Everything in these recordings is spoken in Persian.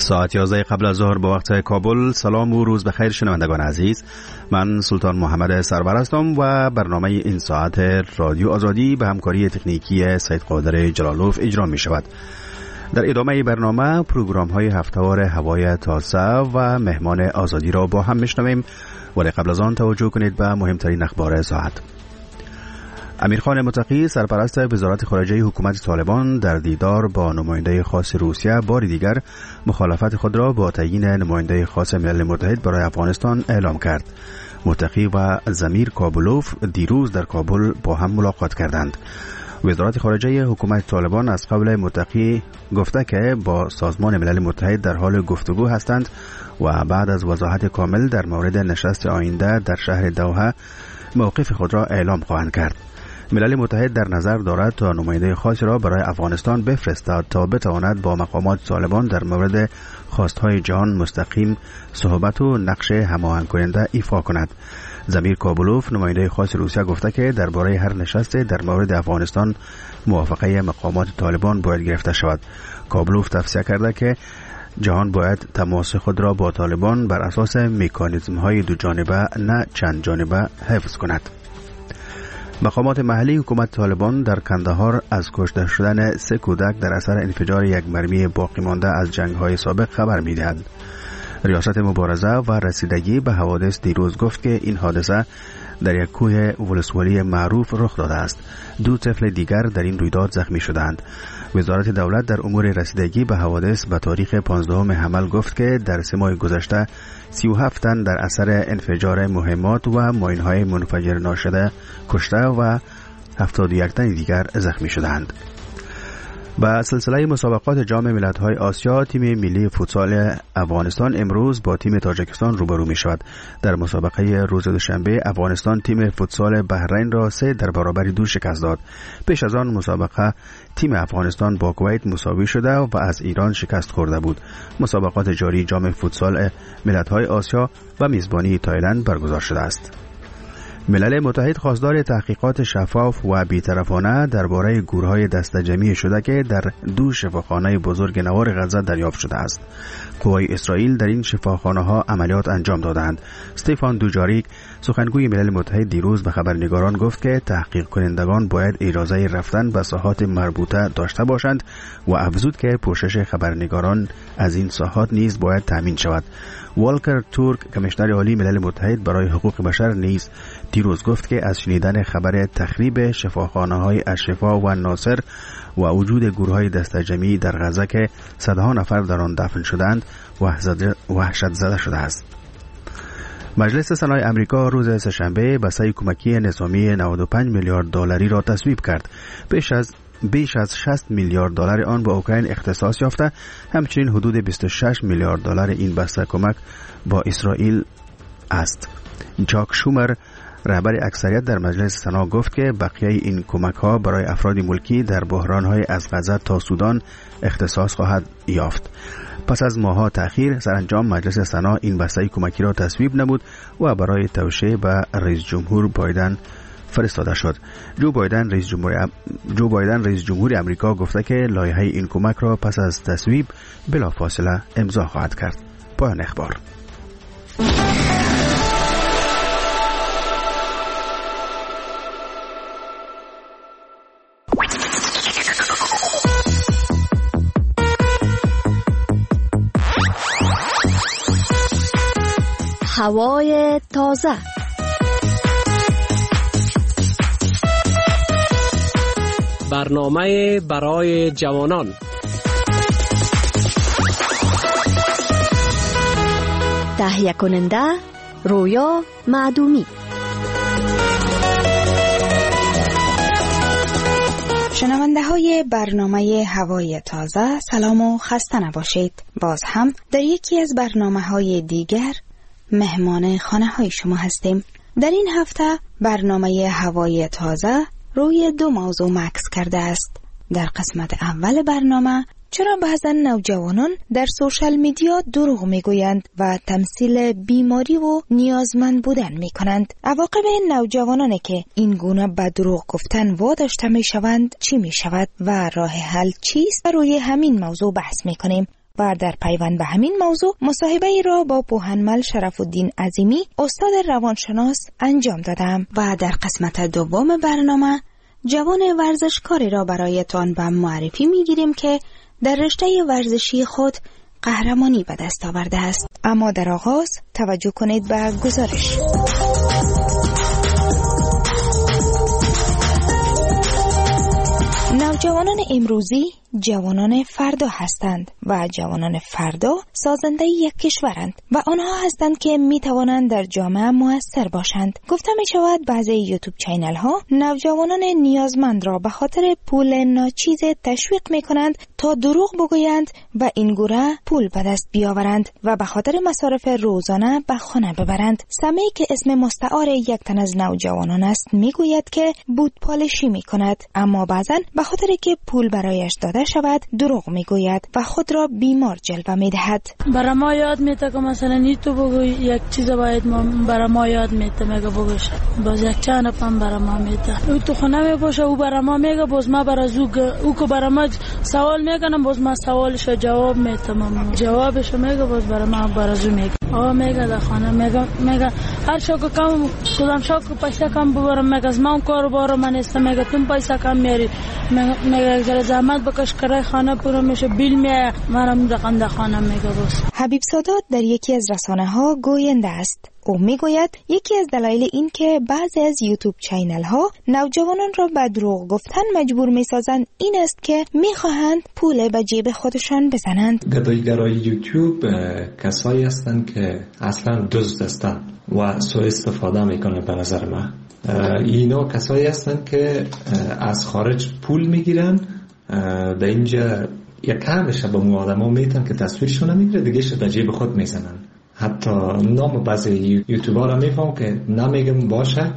ساعت 11 قبل از ظهر با وقت کابل. سلام و روز بخیر شنوندگان عزیز. من سلطان محمد سرور هستم و برنامه این ساعت رادیو آزادی به همکاری تکنیکی سید قادر جلالوف اجرا می شود. در ادامه برنامه پروگرام های هفته‌وار هوای تازه و مهمان آزادی را با هم میشنویم، ولی قبل از آن توجه کنید به مهمترین اخبار ساعت. امیرخان متقی سرپرست وزارت خارجه حکومت طالبان در دیدار با نماینده خاص روسیه بار دیگر مخالفت خود را با تعیین نماینده خاص ملل متحد برای افغانستان اعلام کرد. متقی و زمیر کابولوف دیروز در کابل با هم ملاقات کردند. وزارت خارجه حکومت طالبان از قبل متقی گفته که با سازمان ملل متحد در حال گفتگو هستند و بعد از وضاحت کامل در مورد نشست آینده در شهر دوحه موقف خود را اعلام خواهند کرد. ملل متحد در نظر دارد تا نماینده خاص را برای افغانستان بفرستد تا بتواند با مقامات طالبان در مورد خواستهای جهان مستقیم صحبت و نقش هماهنگ کننده ایفا کند. زمیر کابولوف نماینده خاص روسیه گفته که درباره هر نشست در مورد افغانستان موافقه مقامات طالبان باید گرفته شود. کابولوف تفسیر کرده که جهان باید تماس خود را با طالبان بر اساس مکانیزم‌های دو جانبه نه چند جانبه حفظ کند. مقامات محلی حکومت طالبان در کندهار از کشته شدن 3 کودک در اثر انفجار یک مرمی باقی مانده از جنگ‌های سابق خبر می‌دهد. ریاست مبارزه و رسیدگی به حوادث دیروز گفت که این حادثه در یک کوه ولسوالی معروف رخ داده است. 2 طفل دیگر در این رویداد زخمی شدند. وزارت دولت در امور رسیدگی به حوادث به تاریخ 15 حمل گفت که در 3 ماه گذشته 37 تن در اثر انفجار مهمات و ماین‌های منفجر ناشده کشته و 71 تن دیگر زخمی شدند. با سلسله مسابقات جام ملت‌های آسیا تیم ملی فوتسال افغانستان امروز با تیم تاجیکستان روبرو می‌شود. در مسابقه روز دوشنبه افغانستان تیم فوتسال بحرین را 3 در برابر 2 شکست داد. پیش از آن مسابقه تیم افغانستان با کویت مساوی شده و از ایران شکست خورده بود. مسابقات جاری جام فوتسال ملت‌های آسیا و میزبانی تایلند برگزار شده است. ملل متحد خواستار تحقیقات شفاف و بی‌طرفانه درباره گورهای دسته‌جمعی شده که در 2 شفاخانه بزرگ نوار غزه دریافت شده است. قوای اسرائیل در این شفاخانه‌ها عملیات انجام دادند. استفان دوجاریک سخنگوی ملل متحد دیروز به خبرنگاران گفت که تحقیق کنندگان باید اجازه رفتن به ساحات مربوطه داشته باشند و افزود که پوشش خبرنگاران از این ساحات نیز باید تامین شود. والکر تورک کمیشنر عالی ملل متحد برای حقوق بشر نیز دیروز گفت که از شنیدن خبر تخریب شفاخانه‌های الشفا و ناصر و وجود گروه‌های دسته‌جمعی در غزه که صدها نفر در آن دفن شدند وحشت زده شده است. مجلس سنای امریکا روز سه‌شنبه بسته کمکی نظامی 95 میلیارد دلاری را تصویب کرد. بیش از 60 میلیارد دلار آن به اوکراین اختصاص یافته. همچنین حدود 26 میلیارد دلار این بسته کمک با اسرائیل است. جاک شومر رهبر اکثریت در مجلس سنا گفت که بقیه این کمک ها برای افراد ملکی در بحران های از غزه تا سودان اختصاص خواهد یافت. پس از ماه‌ها تأخیر سرانجام مجلس سنا این بسته کمکی را تصویب نمود و برای توشیح به رئیس جمهور بایدن فرستاده شد. جو بایدن رئیس جمهور امریکا گفته که لایحه این کمک را پس از تصویب بلافاصله امضا خواهد کرد. پایان اخبار. هوای تازه. برنامه برای جوانان. تهیه کننده رویا معدومی. شنونده های برنامه هوای تازه سلام و خسته نباشید. باز هم در یکی از برنامه های دیگر مهمان خانه های شما هستیم. در این هفته برنامه هوای تازه روی 2 موضوع مکس کرده است. در قسمت اول برنامه چرا بعضا نوجوانان در سوشال میدیا دروغ میگویند و تمثیل بیماری و نیازمند بودن میکنند. عواقب این نوجوانانی که این گونه به دروغ گفتن واداشته میشوند چی میشود و راه حل چیست؟ روی همین موضوع بحث میکنیم. و در پیوند به همین موضوع مصاحبه ای را با پوهنمل شرف الدین عظیمی استاد روانشناس انجام دادم و در قسمت دوم برنامه جوان ورزشکاری را برایتان به معرفی میگیریم که در رشته ورزشی خود قهرمانی به دست آورده است. اما در آغاز توجه کنید به گزارش. نوجوانان امروزی جوانان فردا هستند و جوانان فردا سازنده یک کشورند و آنها هستند که می توانند در جامعه مؤثر باشند. گفته می شود بعضی یوتیوب چینل ها نوجوانان نیازمند را به خاطر پول ناچیز تشویق می کنند تا دروغ بگویند و این گونه پول به دست بیاورند و به خاطر مصارف روزانه به خانه ببرند. سمی که اسم مستعار یک تن از نوجوانان است می گوید که بود پالشی می کند، اما بعضا به خاطر که پول برایش داده شود دروغ میگوید و خود را بیمار جلوه میدهد. برای ما یاد میده که مثلا نی تو بگو یک چیز باید برای ما یاد میده میگه بگوش باز یک چند پم برای ما میده او تو خونه میباشه او برای ما میگه باز ما برای او که برای ما سوال میکنم باز ما سوالش جواب میدم جوابش میگه باز برای ما برای میگه میگه در خانه میگه هر شو کم کدام شو پیسه کم ببرم میگه از من کار بارم من است میگه تم پیسه کم میاری میگه اگر زحمت بکش کرای خانه پورا میشه بیل میاد منم در خانه میگه باز. حبیب سادات در یکی از رسانه ها گوینده است. او میگوید یکی از دلایل این که بعضی از یوتیوب چینل ها نوجوانان را به دروغ گفتن مجبور میسازند این است که میخواهند پول به جیب خودشان بزنند. گدایگرای یوتیوب کسایی هستند که اصلا دزد هستند و سوء استفاده میکنه. به نظر من اینا کسایی هستند که از خارج پول میگیرن در اینجا یک کمش به مو آدم ها میتن که تصویرشون نمیگیره دیگه شد به جیب خود میزنن. حتی نام بعضی یوتیوبر را میفهم که نمیگم باشه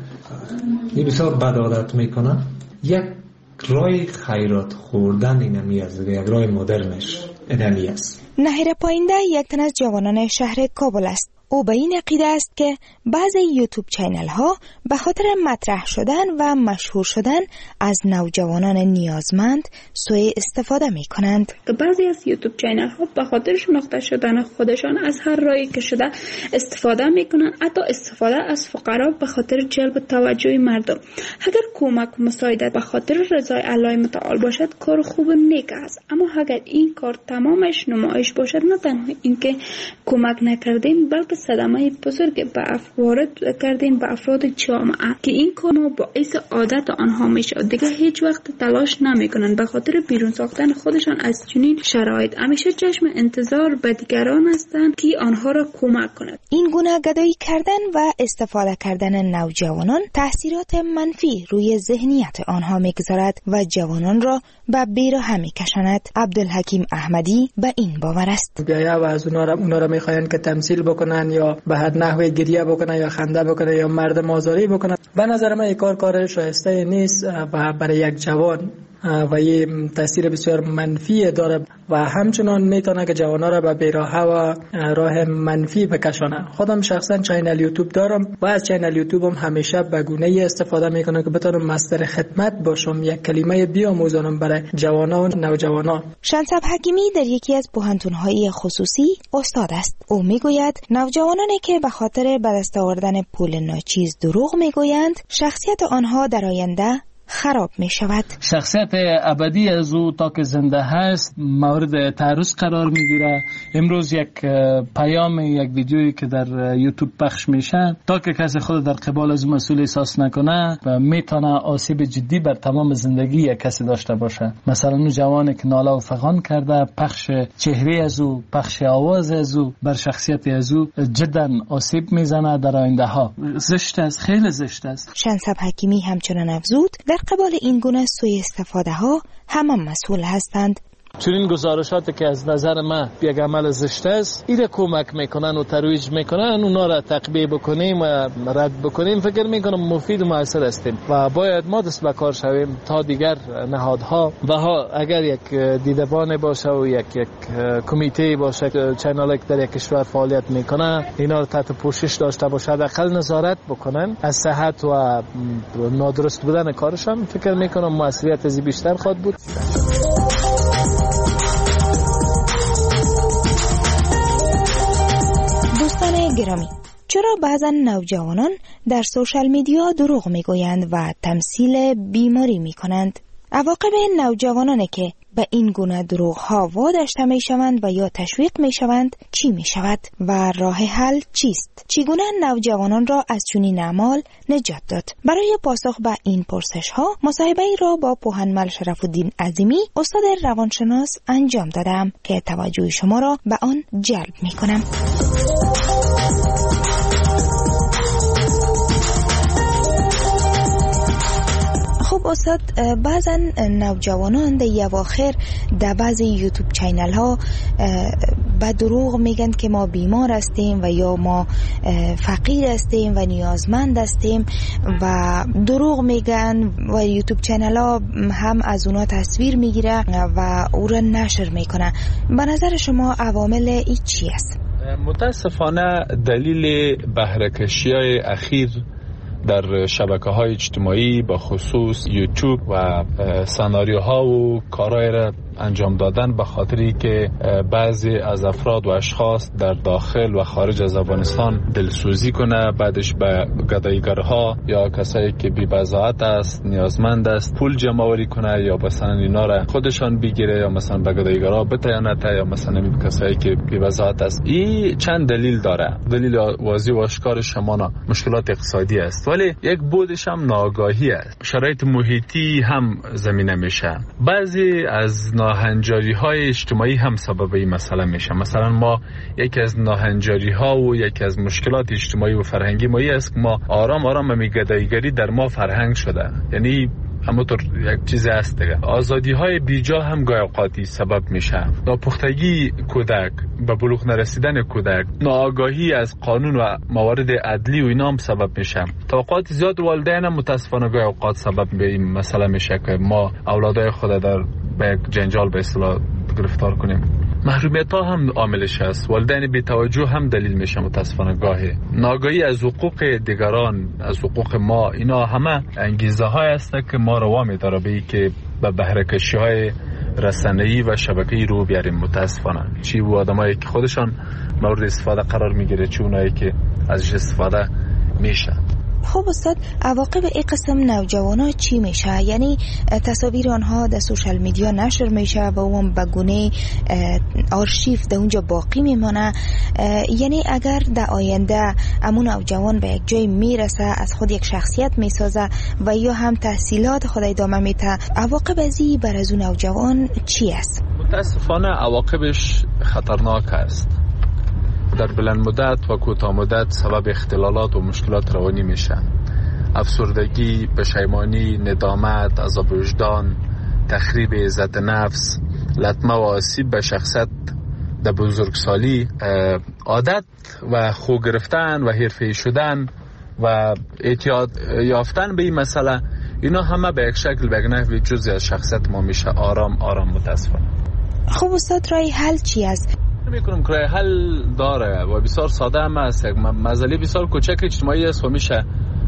این بسیار بد عادت میکنن. یک رای خیرات خوردن اینمی است، یک رای مدرنش اینمی است. نهیر پاینده یک تن از جوانان شهر کابل است. او به این عقیده است که بعضی یوتیوب چینل ها به خاطر مطرح شدن و مشهور شدن از نوجوانان نیازمند سوء استفاده می کنند. بعضی از یوتیوب چینل ها به خاطر شناخته شدن خودشان از هر راهی که شده استفاده می کنند، حتی استفاده از فقرا به خاطر جلب توجه مردم. اگر کمک و مساعدت به خاطر رضای الله متعال باشد کار خوب و نیک است، اما اگر این کار تمامش نمایش باشد نه تنها اینکه کمک نکردیم بلکه صدمه بزرگ به وارد کردیم به افراد جامعه که این کار باعث عادت آنها میشد. دیگه هیچ وقت تلاش نمیکنن به خاطر بیرون ساختن خودشان از چنین شرایط. همیشه چشم انتظار به دیگران هستند که آنها را کمک کنند. این گونه گدایی کردن و استفاده کردن نوجوانان تاثیرات منفی روی ذهنیت آنها میگذارد و جوانان را به بیراه میکشاند. عبدالحکیم احمدی به این باور است. بیایا و از اونا را میخواین که تمثیل بکنن یا به هر نحوی گریه بکنن یا خنده بکنن یا مردم آزاری بکنن. به نظر من این کار شایسته نیست و برای یک جوان و یه تاثیر بسیار منفی داره و همچنان میتونه که جوانا را به بیراهه و راه منفی بکشانه. خودم شخصا چینل یوتیوب دارم و از چینل یوتیوبم همیشه به گونه‌ای استفاده میکنم که بتونم مصدر خدمت باشم، یک کلمه بیاموزانم برای جوانا و نوجوانا. شنصب حکیمی در یکی از پوهنتون‌های خصوصی استاد است. او میگوید نوجوانانی که به خاطر به دست آوردن پول ناچیز دروغ میگویند شخصیت آنها در آینده خراب می شود. شخصیت ابدی از او تا که زنده هست مورد تعرض قرار می گیره. امروز یک پیام، یک ویدیویی که در یوتیوب پخش میشه تا که کسی خود در قبال از مسئول احساس نکنه و میتونه آسیب جدی بر تمام زندگی یک کسی داشته باشه. مثلا اون جوانی که ناله و فغان کرده، پخش چهره از او، پخش آواز از او بر شخصیت از او جدا آسیب میزنه در آینده ها. زشت است، خیلی زشت است. شنصب حکیمی همچنان افزود در قبال این گونه سوء استفاده ها همه مسئول هستند. چنین گزارشاتی که از نظر من یک عمل زشت است، ایره کمک میکنن و ترویج میکنن، اونا را تقبیه بکنیم و رد بکنیم، فکر میکنم مفید و مؤثر هستیم و باید ما دست به کار شویم تا دیگر نهادها و اگر یک دیدبان باشه و یک کمیته باشه، چینالی که در یک کشور فعالیت میکنه، اینا را تحت پوشش داشته باشه، حداقل نظارت بکنن از صحت و نادرست بودن کارشان، فکر میکنم موثریت از بیشتر خواهد بود. گرامی، چرا بعضا نوجوانان در سوشال میدیا دروغ میگویند و تمثیل بیماری میکنند؟ عواقب نوجوانانی که به این گونه دروغ ها واداشته می شوند و یا تشویق می شوند چی می شود و راه حل چیست؟ چگونه نوجوانان را از چنین اعمال نجات داد؟ برای پاسخ به این پرسش ها مصاحبه ای را با پوهنمل شرف الدین عظیمی استاد روانشناس انجام دادم که توجه شما را به آن جلب می کنم. خب استاد، بعضا نوجوانان در اواخر در بعضی یوتیوب چینل ها به دروغ میگن که ما بیمار هستیم و یا ما فقیر هستیم و نیازمند هستیم و دروغ میگن و یوتیوب چینل ها هم از اونا تصویر میگیره و او را نشر میکنه. به نظر شما عوامل این چی است؟ متاسفانه دلیل بهره‌کشی های اخیر در شبکه‌های اجتماعی با خصوص یوتیوب و سناریوها و کارهای را انجام دادن به خاطری که بعضی از افراد و اشخاص در داخل و خارج از افغانستان دلسوزی کنه، بعدش به گداییگرها یا کسایی که بی‌بضاعت است، نیازمند است پول جمع آوری کنه یا مثلا اینا را خودشان بگیره یا مثلا به گداییگرها بتیانه یا مثلا کسایی که بی‌بضاعت است. این چند دلیل داره. دلیل واضح و آشکار شمانا مشکلات اقتصادی است، ولی یک بودش هم ناآگاهی است. شرایط محیطی هم زمینه میشه. بعضی از ناهنجاری های اجتماعی هم سبب این مسئله میشه. مثلا ما یکی از ناهنجاری ها و یکی از مشکلات اجتماعی و فرهنگی ما است که ما آرام آرام گداییگری در ما فرهنگ شده. یعنی همونطور یک چیز هست دیگه. آزادی های بیجا هم گاهی اوقاتی سبب میشه. ناپختگی کودک، به بلوغ نرسیدن کودک، ناآگاهی از قانون و موارد عدلی و اینا هم سبب میشه. تا اوقات زیاد والدین هم متاسفانه گاهی اوقات سبب به این مسئله میشه که ما اولادای خود در به جنجال به اصطلاح گرفتار کنیم. محرومیت ها هم عاملش است. والدین بی توجه هم دلیل میشه متاسفانه گاهی. ناآگاهی از حقوق دیگران، از حقوق ما، اینا همه انگیزه های است که ما رو وامی داره به که به بهره‌کشی های رسانه‌ای و شبکه‌ای رو بیاریم. متاسفانه چی و آدمایی که خودشان مورد استفاده قرار میگیره، چی اونایی که ازش استفاده میشه. خب استاد، عواقب این قسم نوجوانا چی میشه؟ یعنی تصاویر آنها در سوشال میدیا نشر میشه و اون به گونه آرشیو در اونجا باقی میمانه. یعنی اگر در آینده امون نوجوان به یک جای میرسه، از خود یک شخصیت میسازه و یا هم تحصیلات خود ادامه میده، عواقب ازی بر از اون نوجوان چی است؟ متاسفانه عواقبش خطرناک است. در بلند مدت و کوتاه مدت سبب اختلالات و مشکلات روانی میشه. افسردگی، پشیمانی، ندامت، عذاب وجدان، تخریب عزت نفس، لطمه و آسیب به شخصیت در بزرگسالی، عادت و خو گرفتن و حرفه‌ای شدن و اعتیاد یافتن به این مسئله، اینا همه به یک شکل به یک نحوی جزئی از شخصیت ما میشه آرام آرام متاسفانه. خب استاد، رای حل چی است؟ میکنم که حل داره و بسیار ساده هم است. مسئله بسیار کوچک اجتماعی است و میشه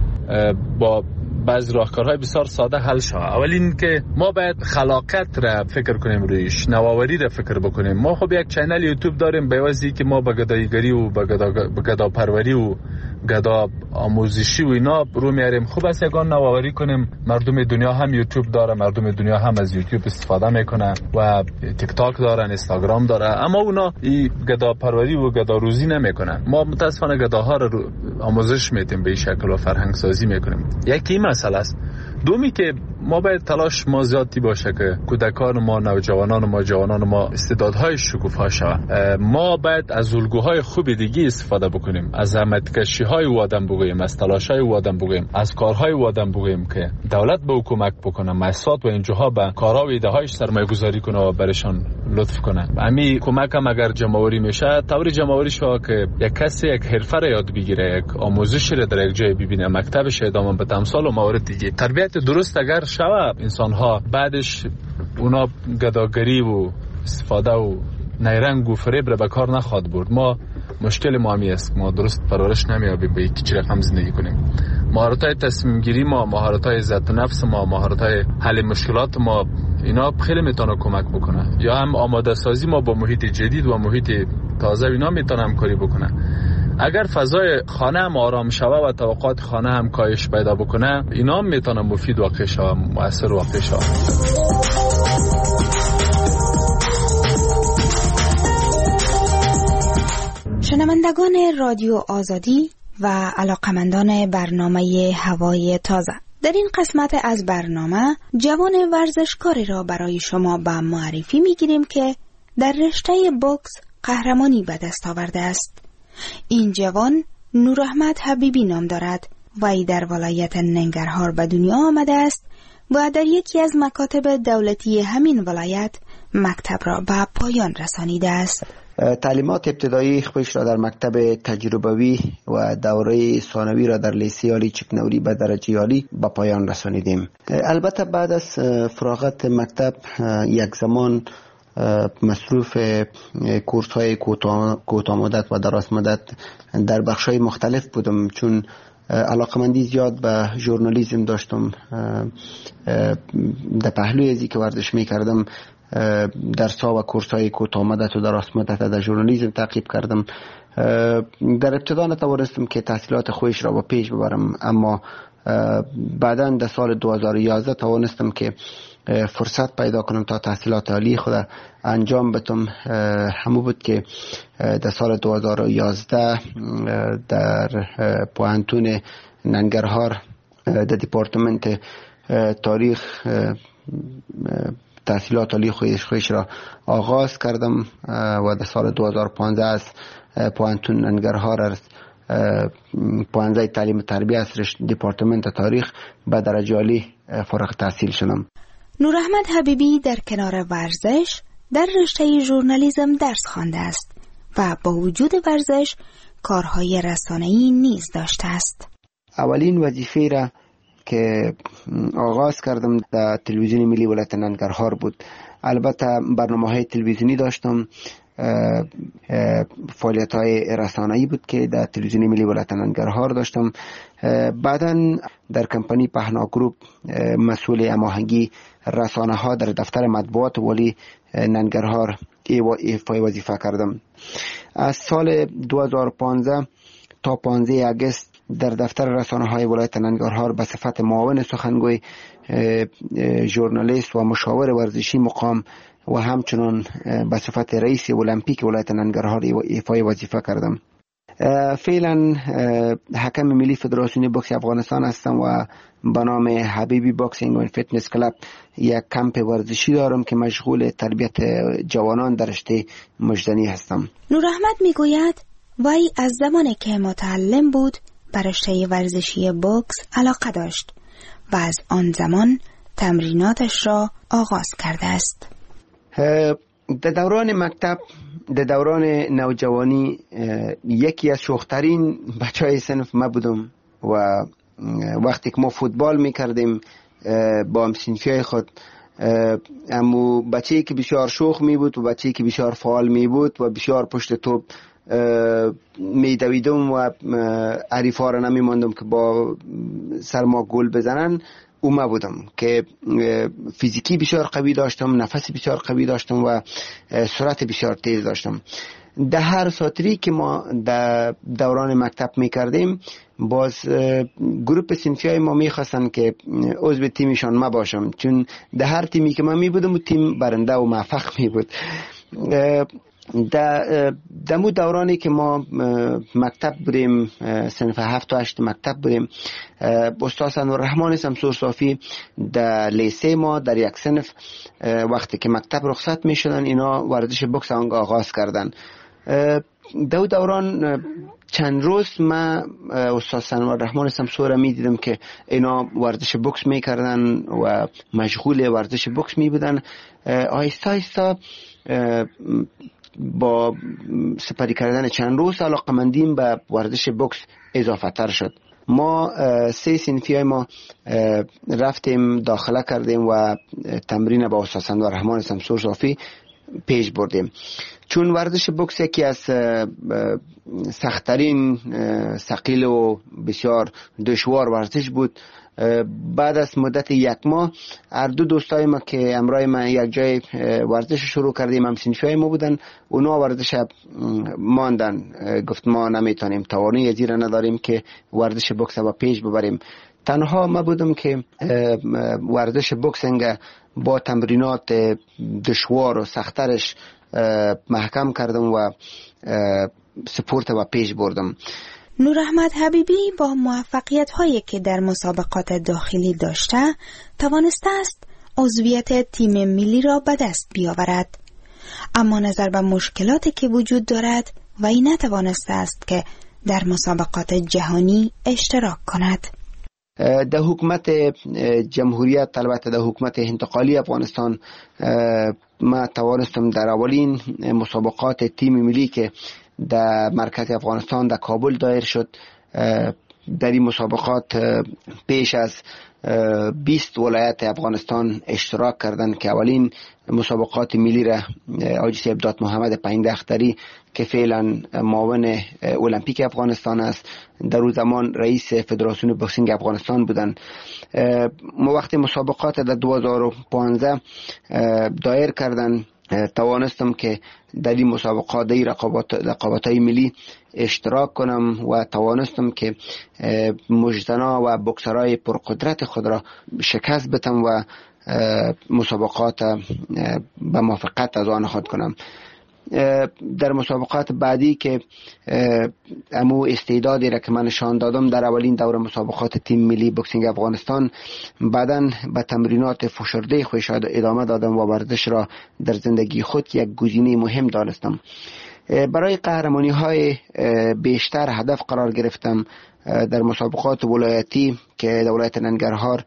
با بعضی راهکارهای بسیار ساده حل شود. اول این که ما باید خلاقیت را فکر کنیم، رویش نوآوری را فکر بکنیم. ما خب یک چینل یوتیوب داریم به واسطه که ما به گداییگری و به گداپروری و گدا آموزشی و اینا رو میاریم. خوب است یگان نوآوری کنیم. مردم دنیا هم یوتیوب داره، مردم دنیا هم از یوتیوب استفاده میکنه و تیک تاک دارن، اینستاگرام داره، اما اونا این گداپروری و گداروزی نمیکنن. ما متاسفانه گداها رو آموزش میدیم، به این شکل و فرهنگ سازی میکنیم. یکی مسئله است. دومی که ما باید تلاش ما زیادی باشه که کودکان ما، نوجوانان ما، جوانان ما استعدادهای شکوفا شود. ما باید از الگوهای خوب دیگه استفاده بکنیم، از زحمتکشی‌های او آدم بگوییم، از تلاش‌های او آدم بگوییم، از کارهای او آدم بگوییم که دولت به حکومت بکنه، مؤسسات و اینجاها به کارها و ایده‌هایش سرمایه‌گذاری کنه و برشان لطف کنه. همین کمک هم اگر جمع‌آوری میشه، طوری جمع‌آوری شو که یک کسی یک حرفه را یاد بگیره، یک آموزش را در یک جای ببینه، مکتبش ادامه بده، امثال و موارد دیگه. تربیت درست اگر شود انسان‌ها، بعدش اونا گداگری و استفاده و نیرنگ و فریب را به کار نخواد برد. ما مشکل ما همی است، ما درست پرورش نمیابیم به یکی چی رقم زندگی کنیم. مهارت‌های تصمیم گیری ما، مهارت‌های عزت نفس ما، مهارت‌های حل مشکلات ما، اینا خیلی میتونه کمک بکنه. یا هم آماده سازی ما با محیط جدید و محیط تازه اینا میتونه همکاری بکنه. اگر فضای خانه هم آرام شوه و توقعات خانه هم کاهش پیدا بکنه، اینا هم میتونه مفید واقع شوه، مؤثر واقع شوه. شنوندگان رادیو آزادی و علاقمندان برنامه هوای تازه، در این قسمت از برنامه جوان ورزشکاری را برای شما به معرفی میگیریم که در رشته بوکس قهرمانی به دست آورده است. این جوان نوراحمد حبیبی نام دارد و ای در ولایت ننگرهار به دنیا آمده است و در یکی از مکاتب دولتی همین ولایت مکتب را به پایان رسانیده است. تعلیمات ابتدایی خودش را در مکتب تجربوی و دوره ثانوی را در لیسه عالی چکنوری به درجه عالی به پایان رسانیدیم. البته بعد از فراغت مکتب یک زمان مصروف کورس های کوتاه مدت و دراز مدت در بخش های مختلف بودم، چون علاقمندی زیاد به ژورنالیسم داشتم. در پهلوی ازی که ورزش می کردم درس‌ها و کورس‌های کوتاه مدت و دراز مدت در ژورنالیسم تعقیب کردم. در ابتدا نتوانستم که تحصیلات خودش را با پیش ببرم، اما بعداً در سال 2011 توانستم که فرصت پیدا کنم تا تحصیلات عالی خود انجام بدم. همون بود که در سال 2011 در پوهنتون ننگرهار در دپارتمنت تاریخ تحصیلات عالی خودش را آغاز کردم و در سال 2015 از پوهنتون ننگرهار از پوهنځی تعلیم تربیه از دپارتمنت تاریخ به درجه عالی فارغ التحصیل شدم. نوراحمد حبیبی در کنار ورزش در رشته ژورنالیسم درس خوانده است و با وجود ورزش کارهای رسانه‌ای نیز داشته است. اولین وظیفه را که آغاز کردم در تلویزیون ملی ولایت ننگرهار بود. البته برنامه‌های تلویزیونی داشتم، فعالیت‌های رسانه‌ای بود که در تلویزیون ملی ولایت ننگرهار داشتم. بعداً در کمپانی پهنا گروپ مسئول هماهنگی رسانه‌ها در دفتر مطبوعات والی ننگرهار ایفای وظیفه کردم. از سال 2015 تا 15 اگست در دفتر رسانه‌های ولایت ننگرهار به صفت معاون سخنگوی، ژورنالیست و مشاور ورزشی مقام و همچنان به صفت رئیس المپیک ولایت ننگرهار ایفای وظیفه کردم. فعلا حکم ملی فدراسیون بوکس افغانستان هستم و به نام حبیبی باکسینگ و فیتنس کلاب یک کمپ ورزشی دارم که مشغول تربیت جوانان در رشته مجدنی هستم. نوراحمد میگوید وی از زمانی که متعلم بود به رشته ورزشی بوکس علاقه داشت و از آن زمان تمریناتش را آغاز کرده است. در دوران مکتب، در دوران نوجوانی، یکی از شوخترین بچهای صنف ما بودم و وقتی که ما فوتبال میکردیم با همسنفیای خود، امو بچه‌ای که بسیار شوخ می بود و بچه‌ای که بسیار فعال می بود و بسیار پشت توپ می دویدم و حریفا را نمی ماندم که با سرما گل بزنن. اوما بودم که فیزیکی بسیار قوی داشتم، نفس بسیار قوی داشتم و سرعت بسیار تیز داشتم. در هر ساتری که ما در دوران مکتب می کردیم، باز گروپ صنفیای ما می خواستن که عضو تیمشان ما باشم، چون در هر تیمی که ما می بودم و تیم برنده و موفق می بود. در مو دورانی که ما مکتب بودیم، صنف 7 و 8 مکتب بودیم، استاد انورالرحمن شمسور صافی در لیسه ما در یک صنف وقتی که مکتب رخصت می شدن اینا ورزش بوکس آغاز کردن. در دوران چند روز ما استاد انورالرحمن شمسور می دیدم که اینا ورزش بوکس می کردن و مشغول ورزش بوکس می بودن. آهسته آهسته با سپری کردن چند روز علاقمندیم به ورزش بوکس اضافه تر شد. ما 3 صنفی ما رفتیم داخله کردیم و تمرین با استاد انورالرحمن شمسور صافی پیش بردیم. چون ورزش بوکس یکی از سخت‌ترین، ثقیل و بسیار دشوار ورزش بود بعد از مدت 1 ماه هر دو دوستای ما که همراه من یک جای ورزش شروع کردیم، هم سنفای ما بودن، اونا ورزش ماندن، گفت ما نمیتونیم، توانایی ازی را نداریم که ورزش بوکس با پیش ببریم. تنها ما بودم که ورزش بوکسینگ با تمرینات دشوار و سخترش محکم کردم و سپورت و پیش بردم. نور احمد حبیبی با موفقیت هایی که در مسابقات داخلی داشته توانسته است عضویت تیم ملی را به دست بیاورد، اما نظر به مشکلاتی که وجود دارد وی نتوانسته است که در مسابقات جهانی اشتراک کند. در حکومت جمهوریت، البته در حکومت انتقالی افغانستان، ما توانستم در اولین مسابقات تیم ملی که در مرکز افغانستان در کابل دایر شد، در این مسابقات پیش از 20 ولایت افغانستان اشتراک کردند که اولین مسابقات ملی را حاجی صاحب داد محمد پایندختری که فعلا معاون المپیک افغانستان است، در اون زمان رئیس فدراسیون بوکسینگ افغانستان بودند. ما وقتی مسابقات در 2015 دایر کردند، توانستم که در این مسابقات در رقابت‌های ملی اشتراک کنم و توانستم که مجدنا و بوکسرای پرقدرت خود را شکست بدم و مسابقات به موافقت از آن خود کنم. در مسابقات بعدی که امو استعدادی را که من نشان دادم در اولین دوره مسابقات تیم ملی بوکسینگ افغانستان، بعداً به تمرینات فشرده خودش ادامه دادم و ورزش را در زندگی خود یک گزینه مهم دانستم. برای قهرمانی های بیشتر هدف قرار گرفتم. در مسابقات ولایتی که در ولایت ننگرهار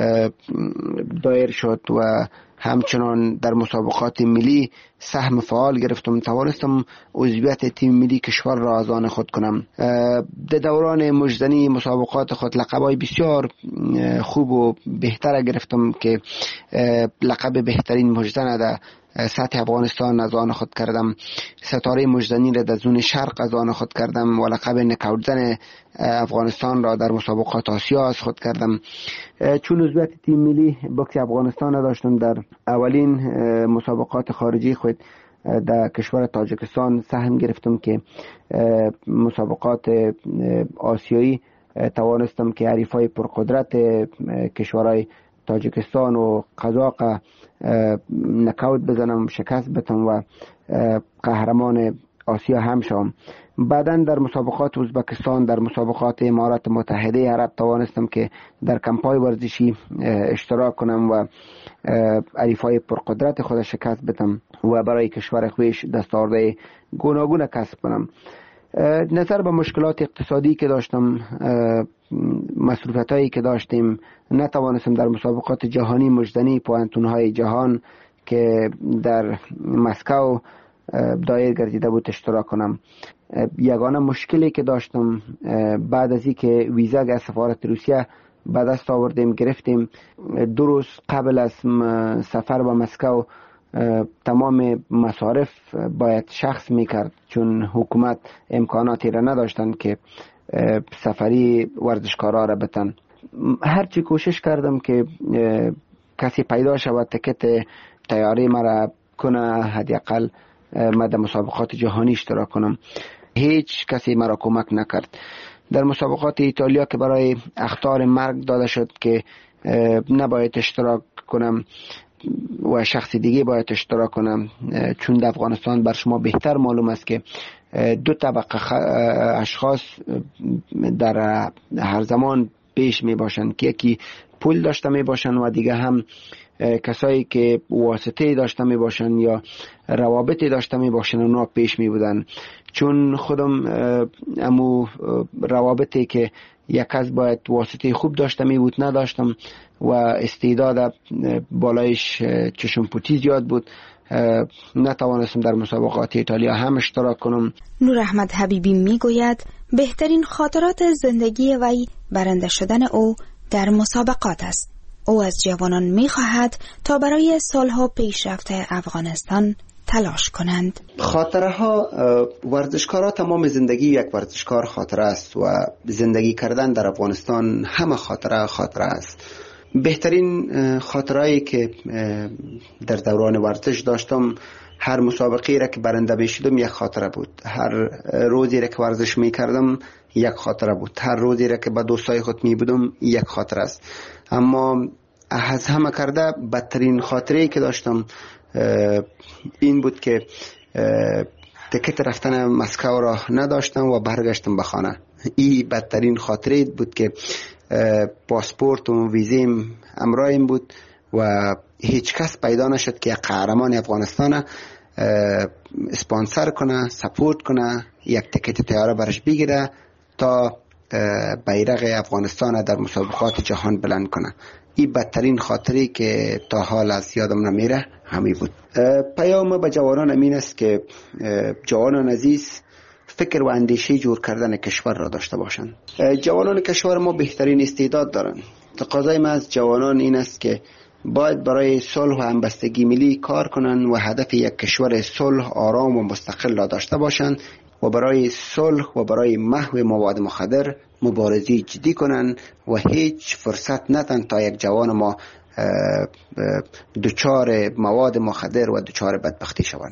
دایر شد و همچنان در مسابقات ملی سهم فعال گرفتم، توانستم عضویت تیم ملی کشور را از آن خود کنم. در دوران مجدنی مسابقات خود لقب‌های بسیار خوب و بهتر گرفتم که لقب بهترین مجدن در سطح افغانستان از آن خود کردم، ستاره مجدنی را در زون شرق از آن خود کردم و لقب نکاوتزن افغانستان را در مسابقات آسیا از خود کردم. چون عضویت تیم ملی بوکس افغانستان را داشتم، در اولین مسابقات خارجی خود در کشور تاجیکستان سهم گرفتم که مسابقات آسیایی توانستم که حریفای پرقدرت کشورهای تاجیکستان و قزاق نکاوت بزنم، شکست بدم و قهرمان آسیا هم شدم. بعداً در مسابقات ازبکستان، در مسابقات امارات متحده عرب توانستم که در کمپای ورزشی اشتراک کنم و حریفای پرقدرت خود شکست بدم و برای کشور خویش دستاوردهای گوناگون کسب کنم. نظر به مشکلات اقتصادی که داشتم، مصروفیتایی که داشتیم، نتوانستم در مسابقات جهانی مجدنی پوانتونهای جهان که در مسکو دایر گردیده بود اشتراک کنم. یگانه مشکلی که داشتم بعد از اینکه ویزا از سفارت روسیه به دست آوردیم گرفتیم، 2 روز قبل از سفر به مسکو تمام مصارف باید شخص میکرد، چون حکومت امکاناتی را نداشتن که سفری ورزشکارا را بتن. هرچی کوشش کردم که کسی پیدا شود تکت تیاری مرا کنه، حداقل من در مسابقات جهانی اشتراک کنم، هیچ کسی مرا کمک نکرد. در مسابقات ایتالیا که برای اخطار مرگ داده شد که نباید اشتراک کنم و شخص دیگه باید اشتراک کنم، چون در افغانستان بر شما بهتر معلوم است که 2 طبقه اشخاص در هر زمان پیش می باشند که یکی پول داشته می باشند و دیگه هم کسایی که واسطه داشته می باشند یا روابطی داشته می باشند اونا پیش می بودن. چون خودم امو روابطی که یک از باید واسطه خوب داشته می بود نداشتم و استعداد بالایش چشم پوتی زیاد بود، نتوانستم در مسابقات ایتالیا هم اشتراک کنم. نور احمد حبیبی می گوید بهترین خاطرات زندگی وی برنده شدن او در مسابقات است. او از جوانان می خواهد تا برای سالها پیشرفت افغانستان تلاش کنند. خاطره ها، ورزشکارا تمام زندگی یک ورزشکار خاطره است و زندگی کردن در افغانستان همه خاطره است. بهترین خاطرهایی که در دوران ورزش داشتم، هر مسابقه را که برنده میشدم یک خاطره بود، هر روزی را که ورزش میکردم یک خاطره بود، هر روزی را که با دوستای خود میبودم یک خاطره است. اما از همه کرده بدترین خاطره که داشتم این بود که تکت رفتن مسکو را نداشتم و برگشتم به خانه. این بدترین خاطره بود که پاسپورت و ویزیم همراهم بود و هیچ کس پیدا نشد که قهرمان افغانستان اسپانسر کنه، سپورت کنه، یک تکت طیاره برش بگیره تا بیرق افغانستان در مسابقات جهان بلند کنه. این بدترین خاطری که تا حال از یادم نمیره همین بود. پیام به جوانان امین است که جوانان عزیز فکر و اندیشه جور کردن کشور را داشته باشند. جوانان کشور ما بهترین استعداد دارند. تقاضای ما از جوانان این است که باید برای صلح و همبستگی ملی کار کنند و هدف یک کشور صلح، آرام و مستقل را داشته باشند و برای صلح و برای محو مواد مخدر مبارزه جدی کنند و هیچ فرصت ندن تا یک جوان ما دچار مواد مخدر و دچار بدبختی شوند.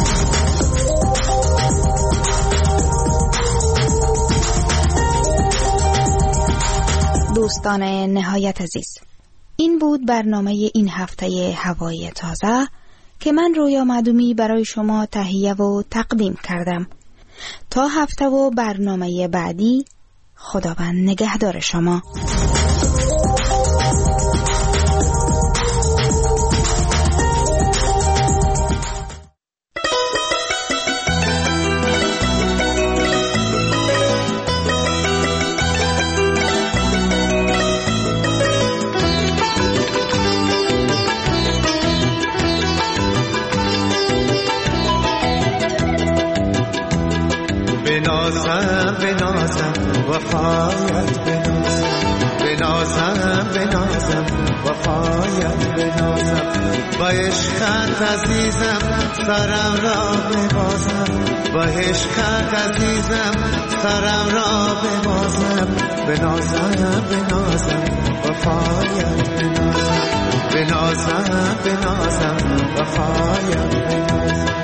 دوستان نهایت عزیز، این بود برنامه این هفته هوای تازه که من رویا معدومی برای شما تهیه و تقدیم کردم. تا هفته و برنامه بعدی، خداوند نگهدار شما. بنازم وفایت بنازم وفایت بنازم با عشقت عزیزم سرم را ببازم با عشقت عزیزم سرم را ببازم بنازم وفایت بنازم وفایت بنازم.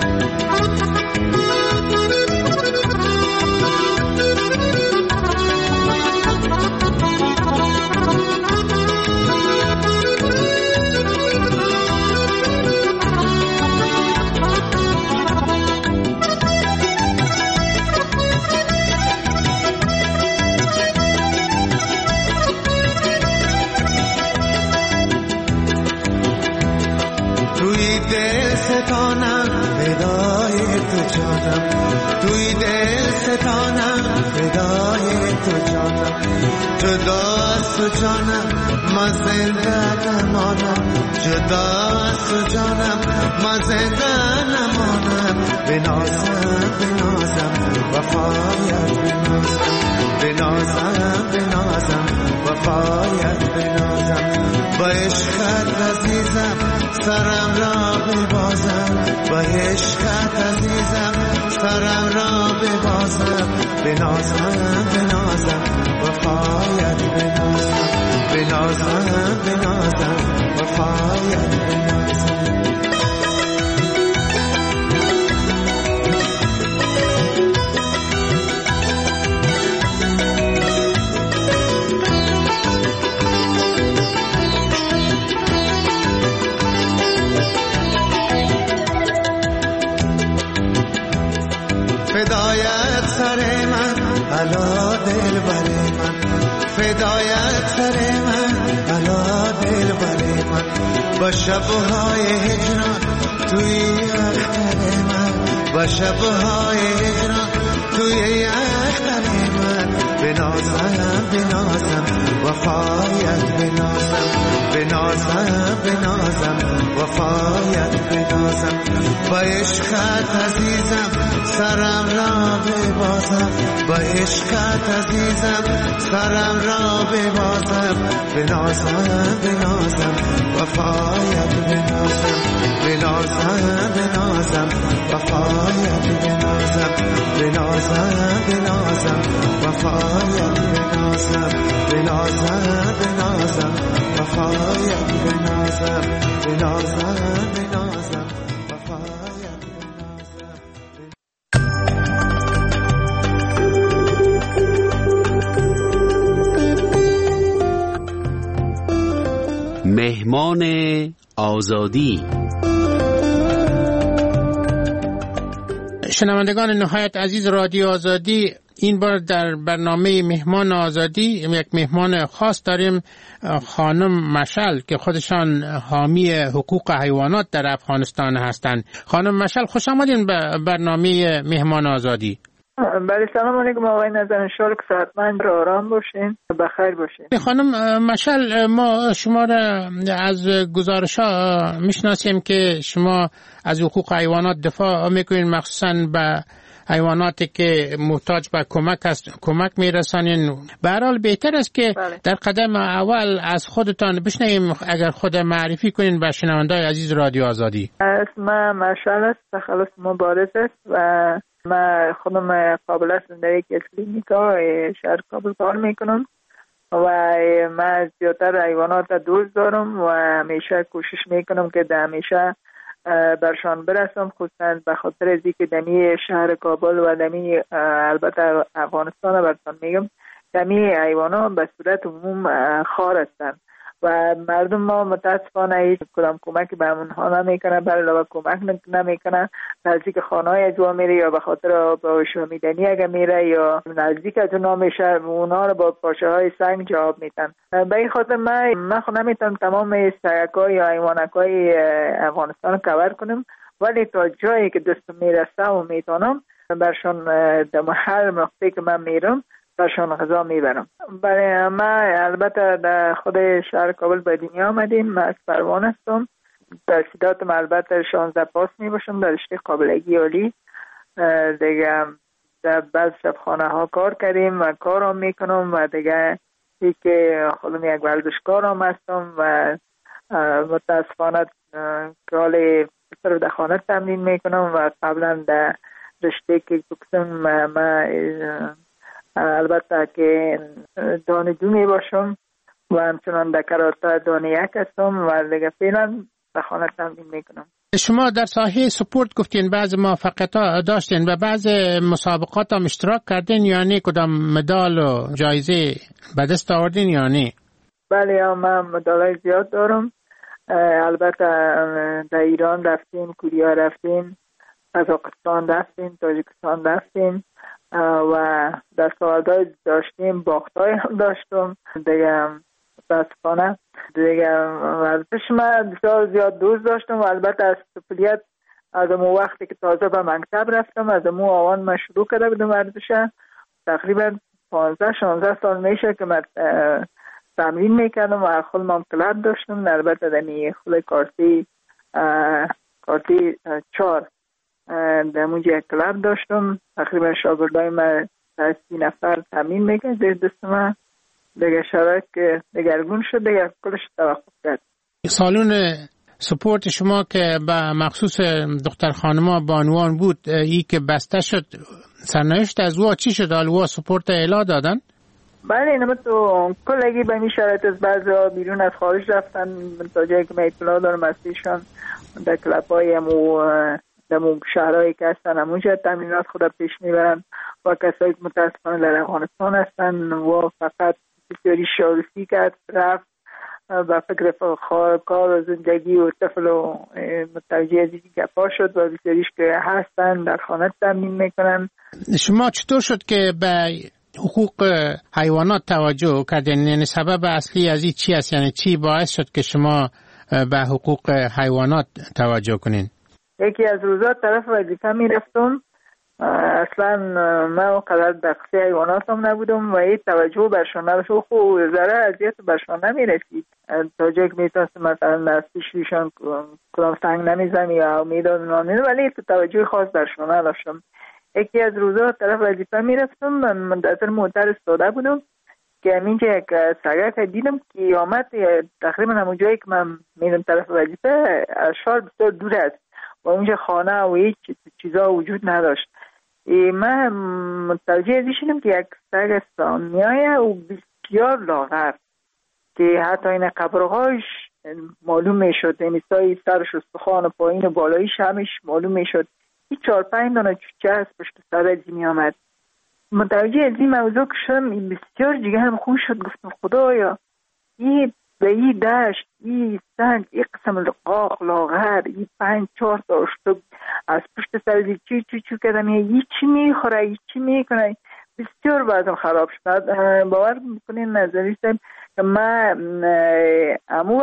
توی دل ستانم فدای تو جانم جدا از تو جانم من زنده نمانم جدا از تو جانم من زنده نمانم بنازم وفایت بنازم وفایت بنازم با عشقت عزیزم سرم را ببازم با عشقت عزیزم سرم را ببازم بنازم وفایت بنازم وفایت بنازم. فدایت سر من علا دل بر من فدایت سر من علا دل بر من با شبهای هجران توی اختر من با شبهای هجران توی اختر من بنازم وفایت بنازم بنازم بنازم وفایت بنازم با عشقت عزیزم سرم را ببازم با عشقت عزیزم سرم را ببازم بنازم بنازم وفایت بنازم بنازم بنازم وفایت بنازم بنازم بنازم وفایت بنازم بنازم بنازم وفایت بنازم بنازم بنازم وفایت بنازم. مهمان آزادی. شنوندگان نهایت عزیز رادیو آزادی، این بار در برنامه مهمان آزادی یک مهمان خاص داریم، خانم مشعل که خودشان حامی حقوق حیوانات در افغانستان هستند. خانم مشعل خوش آمدین به برنامه مهمان آزادی. بله سلام علیکم آقای نظر، انشالله که صحتمند و آرام باشین بخیر باشین. خانم مشعل، ما شما را از گزارش ها میشناسیم که شما از حقوق حیوانات دفاع میکنین، مخصوصا به حیواناتی که محتاج به کمک میرسانین. به هر حال بهتر است که در قدم اول از خودتان بشنویم، اگر خود معرفی کنین به شنوندگان عزیز رادیو آزادی. اسمم مشعل است، تخلص مبارز است و من خودم قابل است در یک کلینیکا شهر کابل کار میکنم و من زیادتر حیوانات دوست دارم و همیشه کوشش میکنم که همیشه برشان برسم، خصوصا به خاطر از اینکه دمی شهر کابل و دمی البته افغانستان براتون میگم دمی حیوانات به صورت عموم خار هستند و مردم ما متاسفانه هیچ کدام کمک به اونها نمیکنه، علاوه کمک نمیکنه، نزدیک خانه‌های اجوا میره یا به خاطر با شامیدنی اگه میره یا نزدیک از اونها میشه اونها رو با پاشه سنگ جواب میدن. به این خاطر من خود نمیتونم تمام سگ‌ها یا حیوانات‌های افغانستان کور کنم، ولی تا جایی که دستم میرسه و میتونم برشان در هر نقطه‌ای که من میرم برشان غذا میبرم. برای ما البته در خود شهر کابل به دنیا آمدیم، من از پروان هستم، تحصیلاتم البته 16 پاس میباشم در رشته قابلگی عالی دیگه. در بعض شبخانه ها کار کردیم و کارم میکنم و دیگه ای که خودم یک ورزشکار هم هستم و متاسفانه کال پسر در خانه تمرین میکنم و قبلا در رشته که بکسم البته که دانشجو می باشم و همچنان در کراته دانه یک هستم و دیگه فعلا در خانه تمرین میکنم. شما در ساحه سپورت گفتین بعض موفقیت داشتین و بعض مسابقات هم اشتراک کردین، یعنی کدام مدال و جایزه به دست آوردین یعنی؟ بله من مدالای زیاد دارم، البته در ایران رفتیم، کوریا رفتیم، قزاقستان رفتیم، تاجیکستان رفتیم و دستاوردهای داشتیم، باختای هم داشتم دیگه. متاسفانه دیگه ورزش من بسیار زیاد دوست داشتم و البته از طفولیت از اون وقتی که تازه به مکتب رفتم از اون آوان من شروع کرده بودم ورزش. تقریبا 15-16 سال میشه که من تمرین میکردم و خودم هم کلب داشتم، البته در خود کارتی 4 در اونجا یک کلب داشتم. تقریبا شاگردای من 30 نفر تمرین میکرد زیر دست من دیگه. شرایط که دگرگون شد دیگه کلش توقف کرد. سالون سپورت شما که به مخصوص دختر خانما بانوان بود ای که بسته شد، سرنوشت از او چی شد؟ آلوا سپورت اعلا دادن؟ بله اینما تو کلگی به این شرایط از بعضی بیرون از خارج رفتن تا جایی که من اطلاع دارم ازشان در کلب‌های در شهرهایی که هستن همونجا تمرینات خود پیش میبرن و کسایی که متاسفانه در افغانستان هستن و فقط بسیاری شاروسی کرد رفت و فکر کار و زندگی و طفل و متوجه از اینکه گپا شد و بسیاریش که هستن در خانه تمرین میکنن. شما چطور شد که به حقوق حیوانات توجه کردین؟ یعنی سبب اصلی از این چی است؟ یعنی چی باعث شد که شما به حقوق حیوانات توجه کنین؟ یکی از روزا طرف وظیفه میرفتم اصلا من اونقدر دقیق حیواناتم نبودم و این توجه برشان نداشت و خوب ذره اذیت برشان نمیرسید تا جایی که میتونست مثلا از پیششان کدام سنگ نمیزنی یا میداد نانید، ولی توجه خاص برشان نداشتم. یکی از روزا طرف وظیفه میرفتم، من منتظر موتر استاده بودم که همینجا یک سگک دیدم که آمد تقریبا همون جایی که من میرم طرف وظیفه شهر بسیار دور است و اونجا خانه و هیچ چیزا وجود نداشت. من متوجه ازی شدم که یک سگ سامیایه و بسیار لاغر که حتی این قبرهاش معلوم میشد، نمیستای سرش استخوان و پایین و بالایش همش معلوم میشد. این 4-5 دانه چوچه از پشت سر ازی می آمد. متوجه ازی موضوع که شدم، این بسیار جگه هم خوش شد. گفتم خدایا این به این دشت این سنگ این قسم لقاق لاغر این 5-4 تا اشتب از پشت سر چی کردم، این چی میخوره این چی میکنه. بسیار بعدم خراب شد. باور میکنین نظریستم که من امو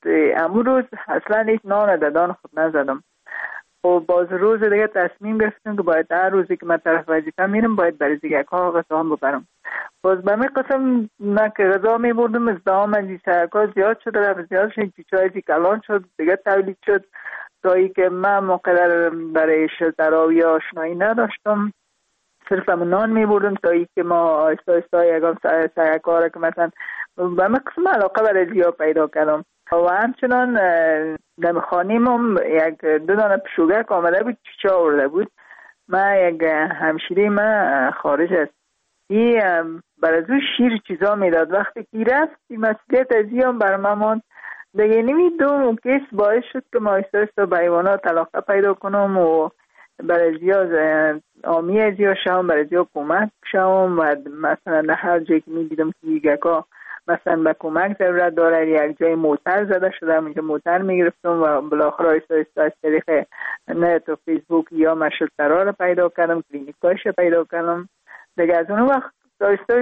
روز اصلا هیچ نان ددان خود نزدم و باز روز دیگه تصمیم گرفتم که باید هر روزی که من طرف وظیفه میرم باید برای دیگه ها غذا ببرم. باز به می قسم من که غذا میبردم ازدهام از این سرکا زیاد شد، رفت زیاد شد، چیچای ازی کلان شد دیگه تولید شد تا ای که من مقدر برای شلترها یا آشنایی نداشتم، صرف هم نان میبردم تا ای که ما آیستا یکم سرکا را که مثلا به می قسم علاقه برای زیاد پیدا کردم. و همچنان در خانیمم یک 2 دانه پشوگک آمده بود، چیچه آورده بود. من یک همشیره من خارج است، این برای او شیر چیزا میداد. وقتی که رفت این مسئولیت از هم بر من ماند دیگه. نمیدونم کس باعث شد که ما ایستا به حیوانات علاقه پیدا کنم و برای زیاد آمی از یا شام برای زیاد کمک شام و مثلا در هر جایی که میدیدم که یکا مثلا به کمک ضرورت داره یک جای موتر زده شده اونجا موتر میگرفتم و بالاخره آیستا از طریق نت و فیسبوک یا مشلترها رو پیدا کردم، کلینیکایش پیدا کردم دیگه. از اون وقت آیستا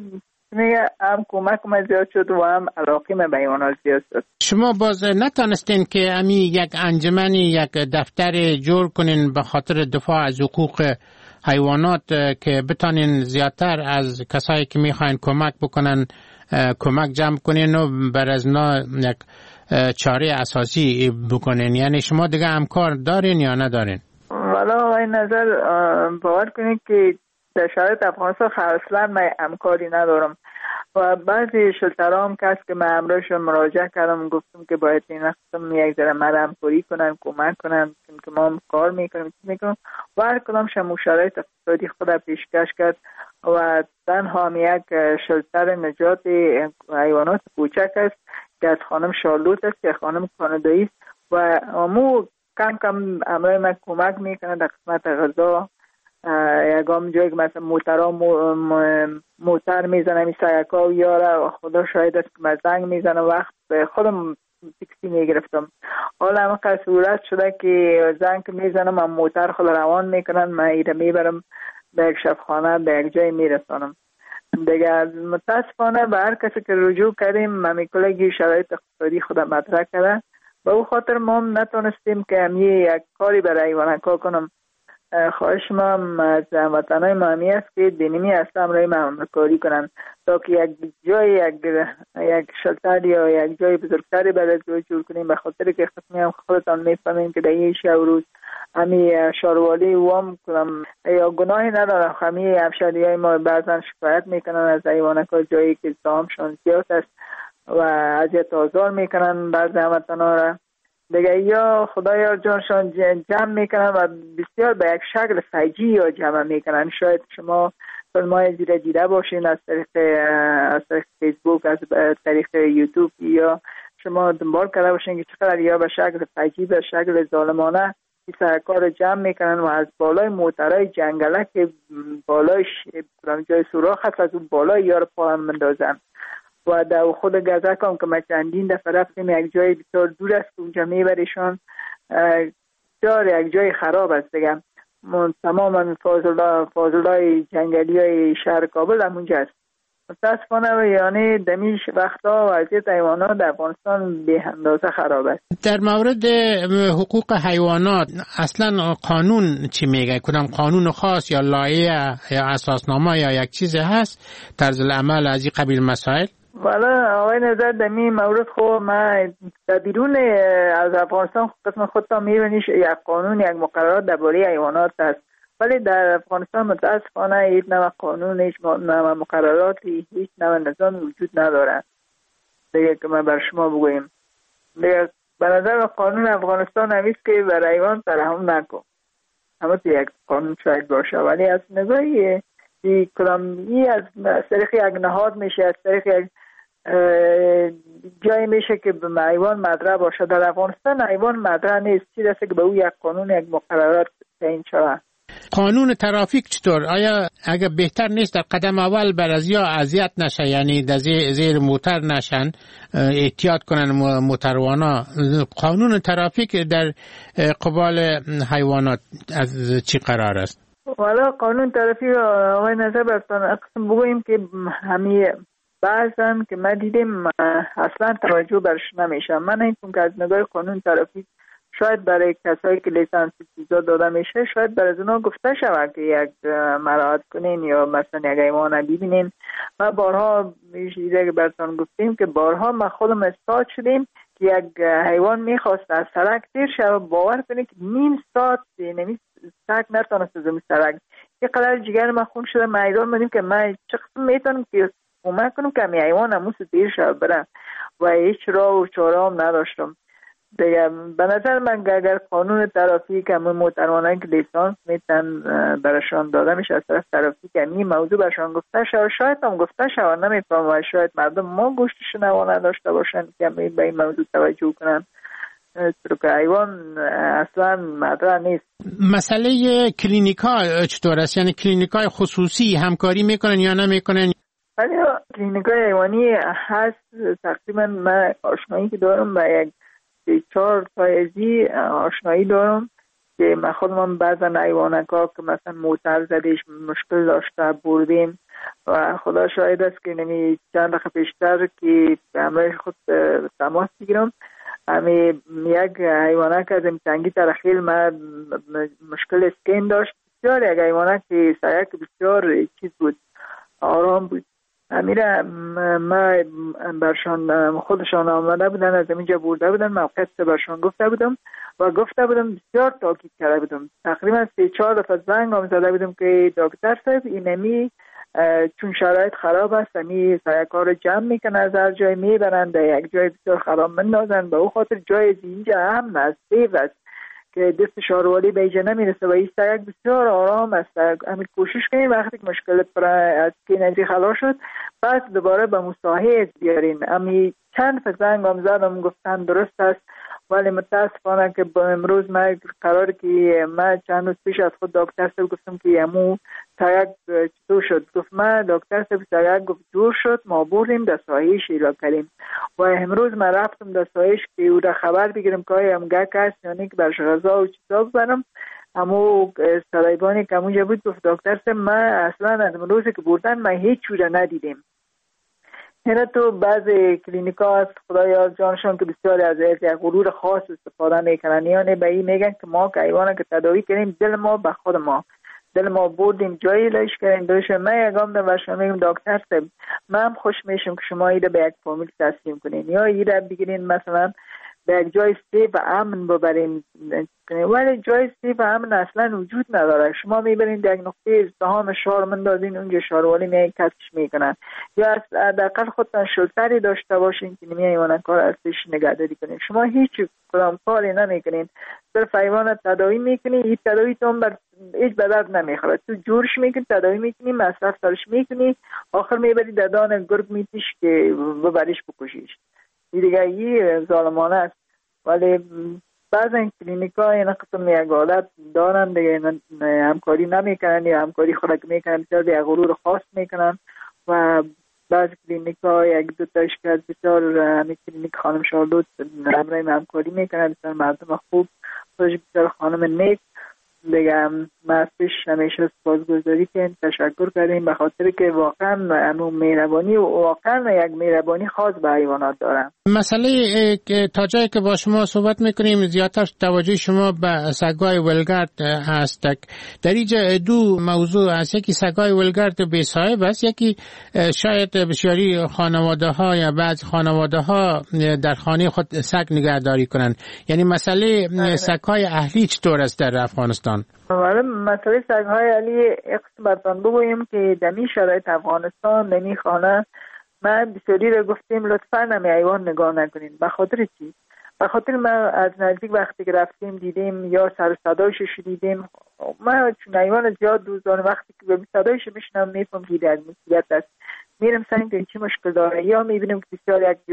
هم کمک من زیاد شد و هم علاقه من به حیوانات زیاد شد. شما باز نتانستین که امی یک انجمنی یک دفتر جور کنین به خاطر دفاع از حقوق حیوانات که بتانین زیادتر از کسایی که میخواین کمک بکنن کمک جمع کنین و بر از نا یک چاره اساسی بکنین؟ یعنی شما دیگه همکار دارین یا ندارین؟ والا این نظر باور کنید که در شرایط افغانستان اصلا من همکاری ندارم و بعضی شلترها هم کس که من امروزشون مراجعه کردم گفتم که باید این قسم یک ذره من همکاری کنن کمک کنن که ما کار میکنیم و هر کدامش هم شرایط اقتصادی خود پیشکش کرد و تنها هم یک شلتر نجات حیوانات کوچک است که از خانم شارلوت است که خانم کانادایی است و امو کم کم امروی من کمک میکنه در قسمت غذا. یکم جایی که مثلا موتر میزنم این سیکا و یاره خدا شاید است که من زنگ میزنم وقت خودم تکسی میگرفتم. حالا همه که صورت شده که زنگ میزنم من موتر خود روان میکنن من ایره میبرم به یک شفخانه به یک جای میرسانم دیگه. متاسفانه به هر کسی که رجوع کردیم من کلگی شرایط اقتصادی خودم مطرح کرده به او خاطر ما هم نتونستیم که همی یک کاری برای حیوانکا کنم. خواهش ما از هموطنای مامی است که دینیمی اصلا امرای همکاری کنن تا که یک جای یک شلتر یا یک جای بزرگتری برای جور کنیم به خاطر که خصمی هم خودتان میفهمیم که در یک روز همی شاروالی وام کنم یا گناهی ندارم. همی افشاری های ما بعضا شکایت میکنن از حیوانکا جایی که زامشون زیاد است و اذیت آزار میکنن بعض هموطنا را دیگه یا خدایا جانشان جمع میکنن و بسیار به یک شکل فجی یا جمع میکنن. شاید شما فیلمای زیره دیده باشین از طریق فیسبوک از طریق یوتیوب یا شما دنبال کرده باشین که چقدر یا به شکل فجی به شکل ظالمانه این سرکار جمع میکنن و از بالای موترهای جنگله که بالایش جای سوراخ هست از اون بالای یار پا هم مندازن و در خود گذک هم که ما چندین دفعه رفتیم یک جای بسیار دور است اونجا میبریشون دار یک جای خراب است دیگه. تماما فاضلای جنگلی های شهر کابل هم اونجا است متاسفانه یعنی دمیش وقتا وضعیت حیوانات در افغانستان به اندازه خراب است. در مورد حقوق حیوانات اصلا قانون چی میگه؟ کدام قانون خاص یا لایحه یا اساسنامه یا یک چیز هست طرز العمل از این قبیل مسائل؟ والا آقای نظر در این مورد خب ما در بیرون از افغانستان قسم خودتا میبینیش یک قانون یک مقررات درباره حیوانات است، ولی در افغانستان متاسفانه هیچ نوع قانون، هیچ نوع مقرراتی، هیچ نوع نظام وجود نداره. دیگه که ما بر شما بگویم دیگه به نظر قانون افغانستان همیست که بر حیوان ترحم نکن، همه تو یک قانون شاید باشه، ولی از نظری کلامی از طریق یک نهاد میشه، از طریق یک جایی میشه که به حیوان مدرع باشه. در افغانستان حیوان مدرع نیست، چیزی است که به او یک قانون یک مقررات تعیین شود. قانون ترافیک چطور؟ آیا اگه بهتر نیست در قدم اول برازیا اذیت نشه، یعنی در زیر موتر نشن، احتیاط کنن موتروانا؟ قانون ترافیک در قبال حیوانات از چی قرار است؟ والا قانون ترافیک آقای نظر برستان اقسم بگوییم که همی بعضن که ما دیدیم اصلا توجه برش نمیشه. من اینکن که از نگاه قانون ترافیک شاید برای کسایی که لیسانس چیزا داده میشه شاید برای اونا گفته شود که یک مراعات کنین یا مثلا یک حیوان ببینین. ما بارها میشه که براتون گفتیم که بارها ما خودم استاد شدیم که یک حیوان میخواست از سرک تیر شد، باور کنید که نیم ساعت سرک نتونست از اون سرک. یه قدر جگر ما خون شده، ما ایران بودیم که ما چه قسم میتونم که کمک کنم که همی حیوان همون تیر شد برم و هیچ راه و چاره هم نداشتم. دیگه به نظر من اگر قانون ترافیک همون موتروانایی که لیسانس میتن برشان داده میشه از طرف ترافیک این موضوع برشان گفته شد، شاید هم گفته شد، نمیفهم و شاید مردم ما گوشت شنوا نداشته باشن که به این موضوع توجه کنن که حیوان اصلا مدرع نیست. مسئله کلینیکا چطور است؟ یعنی کلینیکای خصوصی همکاری میکنن یا نمیکنن؟ ولی کلینیکای حیوانی هست. تقریبا من آشنایی که دارم با یک 4 تایزی آشنایی دارم که من خودم بعضا حیوانکا که مثلا موتر زدیش مشکل داشته بردیم و خدا شاهد است که نمی چند دقیقه پیشتر که همراه خود تماس بگیرم همی یک حیوانک از امتنگی ترخیل ما مشکل اسکین داشت. بسیار یک حیوانک که سایک بسیار چیز بود، آرام بود. امیره ما برشان خودشان آمده بودن، از اینجا برده بودن، موقع برشان گفته بودم و گفته بودم بسیار تاکید کرده بودم. تقریبا 3-4 دفعه زنگ هم زده بودم که دکتر صاحب اینمی چون شرایط خراب است همی سیاکار رو جمع میکنن از هر جای میبرن در یک جای بسیار خراب مندازن، به او خاطر جای اینجا هم است سیف است که دست شاروالی به اینجا نمیرسه و این سیاک بسیار آرام است. همین کوشش کنیم وقتی که مشکل از که نزی خلاص شد بعد دوباره به مصاحبه بیارین. همین چند زنگ هم زدم گفتن درست است، ولی متاسفانه که با امروز ما قرار که ما چند روز پیش از خود دکتر صاحب گفتم که امو سیاک چطور شد، گفت ما دکتر صاحب سیاک گفت جور شد، ما بردیم در ساحه شیرا کردیم و امروز ما رفتم در ساحهش که او را خبر بگیرم که آیا هم گک هست یعنی که برش غذا و چیزا ببرم. همو سرایبانی که همونجا بود گفت دکتر صاحب ما اصلا از امروزی که بردن ما هیچ چوره ندیدیم. اینا تو بعضی کلینیکا هست خدایا جانشان که بسیاری از یک غرور خاص استفاده میکنن، یعنی به این میگن که ما که حیوانه که تداوی کردیم دل ما به خود ما، دل ما بردیم جایی لایش کردیم دلش. من یکم در ورشان میگم دکتر صاحب من هم خوش میشم که شما ایده به یک فامیل تسلیم کنین یا ایده بگیرین مثلا به یک جای سیف و امن ببرین، ولی جای سیف و امن اصلا وجود نداره. شما میبرین در یک نقطه ازدحام شهر مندازین اونجا شهروالی میای کسش میکنن، یا حداقل خودتان شلتری داشته باشین که نمی حیوانات کار ازش نگهداری کنین. شما هیچ کدام کاری نمیکنین، صرف حیوانات تداوی میکنین. این تداوی تو بر هیچ بدرد نمیخوره، تو جورش میکنی تداوی میکنی مصرف سرش میکنی، آخر میبری در دان گرگ میتیش که ببریش بکشیش. این دیگه این ظالمانه است. ولی بعض این کلینیکا این قسم یک عادت دارن دیگه همکاری نمیکنن یا همکاری خود میکنن بسیار یک غرور خاص میکنن و بعض کلینیکا یک دو تاش که بسیار همین کلینیک خانم شارلوت همراه همکاری میکنن، بسیار مردم خوب خودش بسیار خانم نیک دیگه ما پیش همیشه سپاسگزاری کنیم، تشکر کردیم به خاطر که واقعا مهربانی و واقعا یک مهربانی خاص به حیوانات دارن. مسئله تا جایی که با شما صحبت میکنیم زیادتر توجه شما به سگای ولگرد هست. در اینجا دو موضوع هست، یکی سگای ولگرد بی صاحب است، یکی شاید بسیاری خانواده ها یا بعض خانواده ها در خانه خود سگ نگهداری کنند. یعنی مسئله سگای اهلی چطور است در افغانستان؟ مسئله سگهای اهلی اقصد برتان بگوییم که در این شرایط افغانستان در این خانه ما بسیاری را گفتیم لطفا نمی حیوان نگاه نکنین. به خاطر چی؟ به خاطر ما از نزدیک وقتی که رفتیم دیدیم یا سر صدایش شنیدیم، ما چون حیوان زیاد دوزان وقتی که به صدایش میشنم میفهم که از مصیبت است، میرم سعی که چی مشکل داره، یا میبینیم که بسیار یک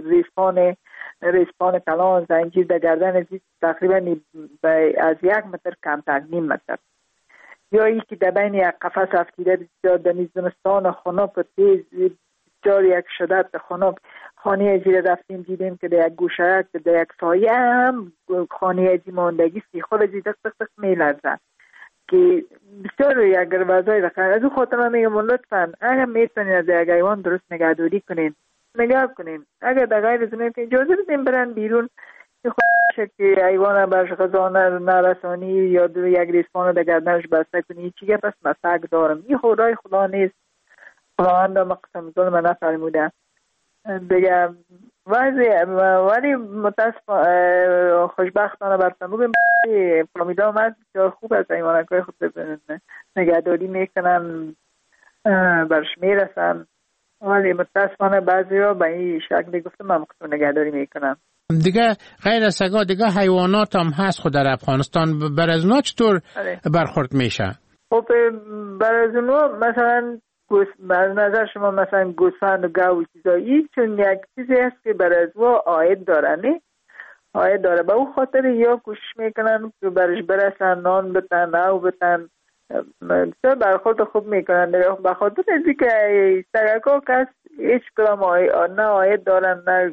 ریسپان کلان زنجیر در گردن زیست تقریبا از 1 متر کمتر، نیم متر، یا یکی در بین یک قفس افتیده بسیار در زمستان خنک و تیز بسیار یک شدت خنک. خانه زیر رفتیم دیدیم که در یک گوشه که در یک سایه هم خانه ازی ماندگی سیخور ازی دق میلرزن که بسیار یک وضعی رخم. از او خاطر من میگم لطفا اگر میتونین از یک حیوان درست نگهداری کنین، نگاه کنین. اگر در غیر زمین که اجازه بدین برن بیرون که حیوان برش غذا نرسانی یا یک ریسپان در گردنش بسته کنی، چی گپ است؟ مسک دارم، این خدای خدا نیست، خداوند مقسم ظلم نفرموده دیگه. ولی خوشبختانه برتن بگیم فامیلا من بسیار خوب از حیوانات خود نگهداری میکنن، برش میرسن، ولی متاسفانه بعضی ها به این شکلی گفتم من مقصد نگهداری میکنم. دیگه غیر از سگا دیگه حیوانات هم هست خود در افغانستان، بر از اونا چطور برخورد میشه؟ خب بر از اونا مثلا بر نظر شما مثلا گوسفند و گاو و چیزایی، چون یک چیزی هست که بر از او عاید داره، عاید داره، به او خاطر یا کوشش میکنن که برش برسن، نان بتن، او بتن، بسیار برخورد خوب میکنن. به خاطر ازی که سگکا کس هیچ کدام نه عاید دارن نه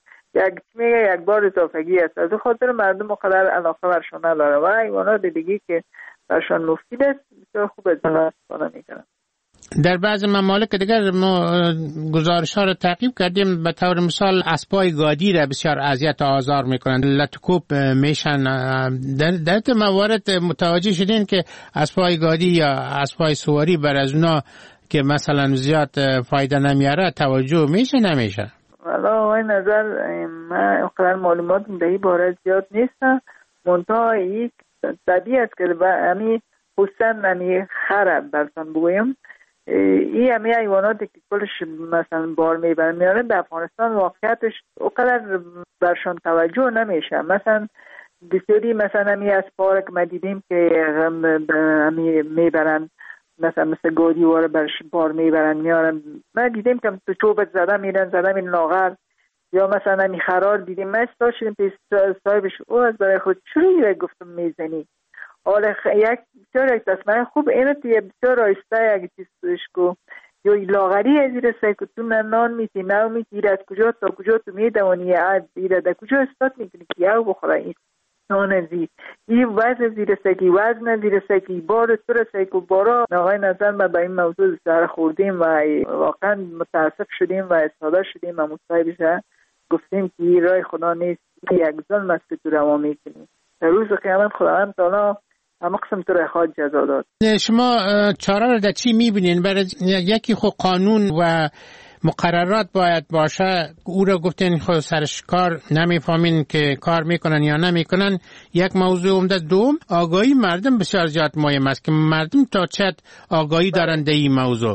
یک بار اضافگی است. از او خاطر مردم مقدر علاقه برشان نداره و حیوانات دیگه که برشان مفید است بسیار خوب از اون استفاده میکنن. در بعض ممالک دیگر ما گزارش ها رو تعقیب کردیم، به طور مثال اسبای گادی را بسیار اذیت و آزار میکنند، لطکوب میشن. در موارد متوجه شدین که اسبای گادی یا اسبای سواری بر از اونا که مثلا زیاد فایده نمیاره توجه میشه نمیشه؟ والا این نظر من اقدر معلومات در این باره زیاد نیستم، منتها یک طبیعی است که همی حسن همی خرب برسان بگویم این همی حیواناتی که کلش مثلا بار میبرن میارن در افغانستان واقعیتش اقدر برشان توجه نمیشه. مثلا بسیاری مثلا همی از پارک ما دیدیم که همی میبرن مثل گودی واره برش بار میبرن میارن، ما دیدیم که تو چوبت زده میرن لاغر، یا مثلا همی خرار دیدیم ما استاد شدیم پیش صاحبش او از برای خود چرا گفتم میزنی حالا یک بسیار یک تصمیم خوب اینه که بسیار آیسته یک چیزش کو یا لاغری از این رسه که تو نان میتی نو میتی از کجا تا کجا تو میدوانی ایره در کجا استاد میکنی که یو بخوره این نان ازی این وزن زیر سکی وزن زیر سکی بار تو رسه که بارا نقای نظر ما به این موضوع سر خوردیم و واقعا متاسف شدیم و استاده شدیم و مصاحبه گفتیم که این رای خدا نیست، یک ظلم است که تو روا میکنی. در روز قیامت خداوند تعالی اما قسم تو رخواد جزا داد. شما چاره رو در چی میبینین؟ برای یکی خود قانون و مقررات باید باشه، او را گفتین خود سرش کار نمیفهمین که کار میکنن یا نمیکنن. یک موضوع عمده دوم آگاهی مردم بسیار زیاد مهم است که مردم تا چت آگاهی دارن در این موضوع.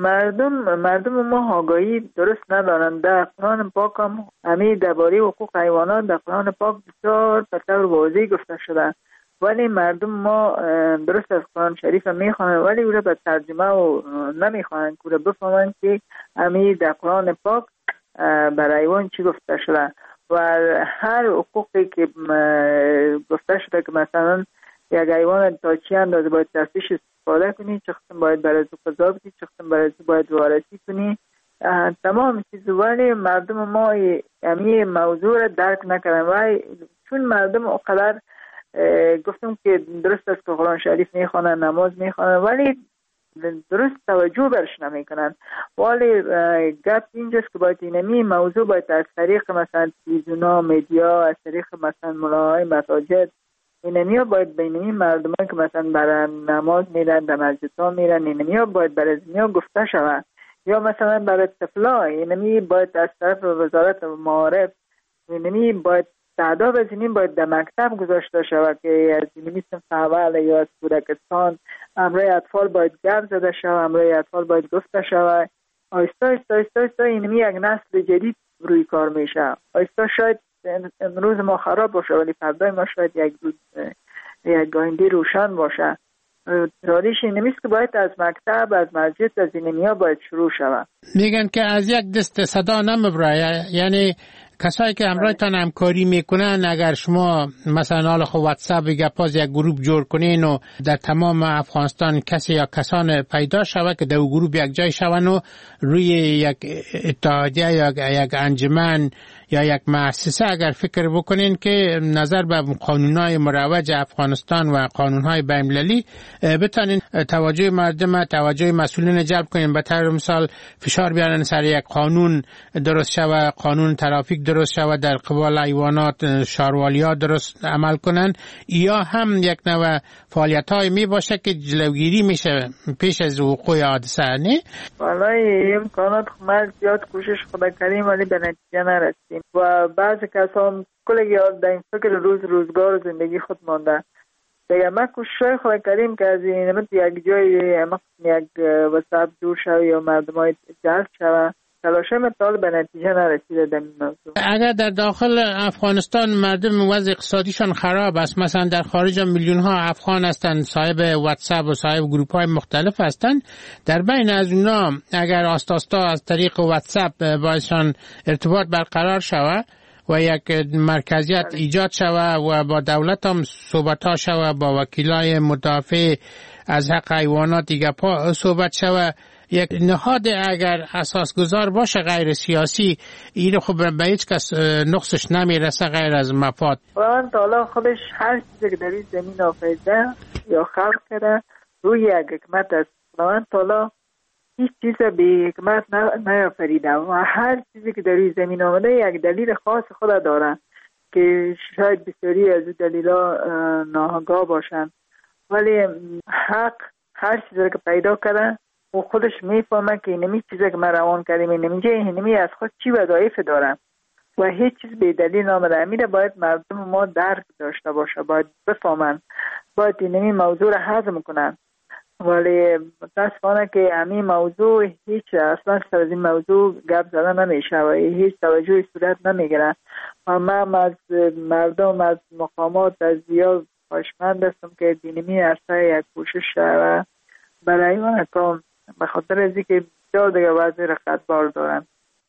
مردم ما آگاهی درست ندارن. در قرآن پاک هم همین درباره حقوق حیوانات در قرآن پاک بسیار به طور واضح گفته شده، ولی مردم ما درست از قرآن شریف میخوانن ولی او را به ترجمه و نمیخوانن که او را بفهمن که همین در قرآن پاک برای حیوان چی گفته شده و هر حقوقی که گفته شده که مثلا یک حیوان تا چی اندازه باید دستش استفاده کنی، چه قسم باید برای تو غذا بدی، چه قسم برای تو باید وارسی کنی، تمام چیز. ولی مردم ما همین موضوع را درک نکردن و چون مردم اقدر گفتم که درست است که قرآن شریف میخوانن، نماز میخوانن، ولی درست توجه برش نمیکنن. ولی گپ اینجاست که باید اینمی موضوع باید از طریق مثلا تلویزیونا، مدیا، از طریق مثلا ملاهای مساجد، اینمی باید به اینمی مردمان که مثلا برای نماز میرن، در مسجد ها میرن، اینمی باید برای اینمی گفته شود. یا مثلا برای طفلا اینمی باید از طرف وزارت معارف اینمی باید تعداد از اینمی باید در مکتب گذاشته شود که از اینمی صنف اول یا از کودکستان امرای اطفال باید گپ زده شود، امرای اطفال باید گفته شود. آیستا اینمی یک نسل جدید روی کار میشه. آیستا شاید امروز ما خراب باشه ولی فردای ما شاید یک آینده روشن باشه. راریش اینمیست که باید از مکتب، از مسجد، از اینمیا باید شروع شود. میگن که از یک دست صدا نمیبره، یعنی کسایی که همراهتان همکاری میکنن اگر شما مثلا حالا خب واتساپ گپاز یک گروه جور کنین و در تمام افغانستان کسی یا کسان پیدا شود که در گروه یک جای شون و روی یک اتحادیه یا یک انجمن یا یک مؤسسه اگر فکر بکنین که نظر به قانونهای مروج افغانستان و قانونهای بین‌المللی بتونین توجه مردم، توجه مسئولین جلب کنین، به طور مثال فشار بیارن سر یک قانون درست شود، قانون ترافیک درست شود، در قبال حیوانات شهروالیا درست عمل کنن، یا هم یک نوع فعالیت‌های می باشه که جلوگیری میشه پیش از وقوع حادثه. نه والله امکانات ما زیاد کوشش خدا کردیم ولی به نتیجه نرسیدیم و بعضی کسان کلگی در این فکر روزگار و زندگی خود مانده. دیگه ما کوشش خدا کردیم که از این یک جای یک واتساپ جور شد یا مردمای جلب شد. تلاشه مثال به نتیجه نرسیده در این موضوع. اگر در داخل افغانستان مردم وضع اقتصادیشان خراب است، مثلا در خارج میلیون ها افغان هستند صاحب واتساپ و صاحب گروپ های مختلف هستند، در بین از اونا اگر آستاستا از طریق واتساپ بایشان ارتباط برقرار شود و یک مرکزیت ایجاد شود و با دولت هم صحبت ها شود، با وکیلای مدافع از حق حیوانات دیگه صحبت شود، یک نهاد اگر اساسگذار باشه غیر سیاسی، این خب به هیچ کس نقصش نمیرسه غیر از مفاد. خداوند تعالی خودش هر چیزی که در این زمین آفریده یا خلق کرده روی یک حکمت است. خداوند تعالی هیچ چیز به حکمت نیافریده و هر چیزی که در این زمین آمده یک دلیل خاص خود داره که شاید بسیاری از دلیلا ناآگاه باشن، ولی حق هر چیزی که پیدا کرده و خودش میفهمه که اینمی چیزی که من روان کردیم اینمی از خود چی وظایف دارم و هیچ چیز به دلیل نامده. امیره باید مردم ما درک داشته باشه، باید بفهمن، باید اینمی موضوع را هضم کنن. ولی متاسفانه که همین موضوع هیچ اصلا سر از این موضوع گپ زده نمیشه و هیچ توجهی صورت نمیگیره. و من از مردم، از مقامات از زیاد خواهشمند هستم که اینمی عرصه یک کوشش و برای من کام به خاطر از اینکه بسیار دیگه وضعی رقتبار دارن.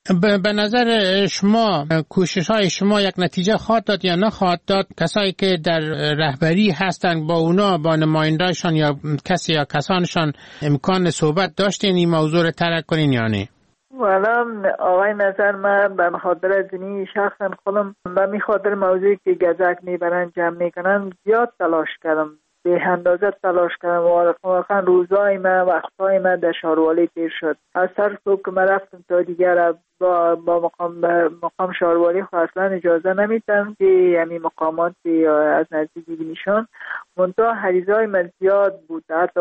به نظر شما کوشش های شما یک نتیجه خواهد داد یا نخواهد داد؟ کسایی که در رهبری هستند با اونا، با نمایندهشان یا کسی یا کسانشان امکان صحبت داشتین این موضوع رو ترک کنین یا نه؟ والا آقای نظر من به خاطر از اینی شخصا خودم به می خاطر موضوعی که گزک میبرن جمع میکنن زیاد تلاش کردم، به اندازه تلاش کردم و واقعا روزای من وقتای من در شهروالی تیر شد. از سر صبح که من رفتم تا دیگر با مقام شهروالی خود اصلا اجازه نمیدم که یعنی مقاماتی از نزدیک ببینیشان. منتها حریزای من زیاد بود، حتی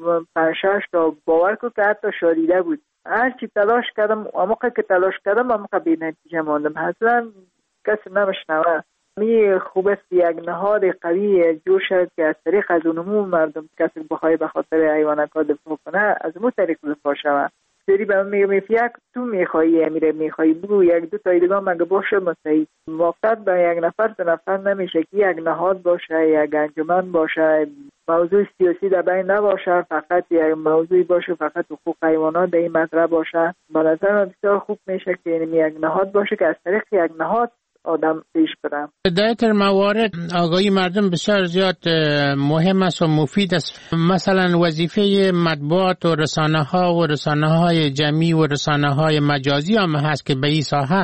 5-6 تا باور کو که حتی شاریده بود. هرچی تلاش کردم موقع که تلاش کردم موقع به نتیجه ماندم. اصلا کسی نمیشنوه. می خوب است یک نهاد قوی جور شد که از طریق از عموم مردم کسی بخوای به خاطر حیوانات دفاع کنه از اون طریق دفاع شود. سری به من میگم یک تو میخوایی امیره میخوایی بگو یک دو تا دیگه مگه باشه مستحیل موقت به یک نفر دو نفر نمیشه که یک نهاد باشه، یک انجمن باشه، موضوع سیاسی در بین نباشه، فقط یک موضوعی باشه فقط حقوق حیوانات در این مطرح باشه. به نظر من بسیار خوب میشه که یک نهاد باشه که از طریق یک نهاد آدم پیش برم. در این موارد آگاهی مردم بسیار زیاد مهم است و مفید است. مثلا وظیفه مطبوعات و رسانه های جمعی و رسانه های مجازی هم هست که به این ساحه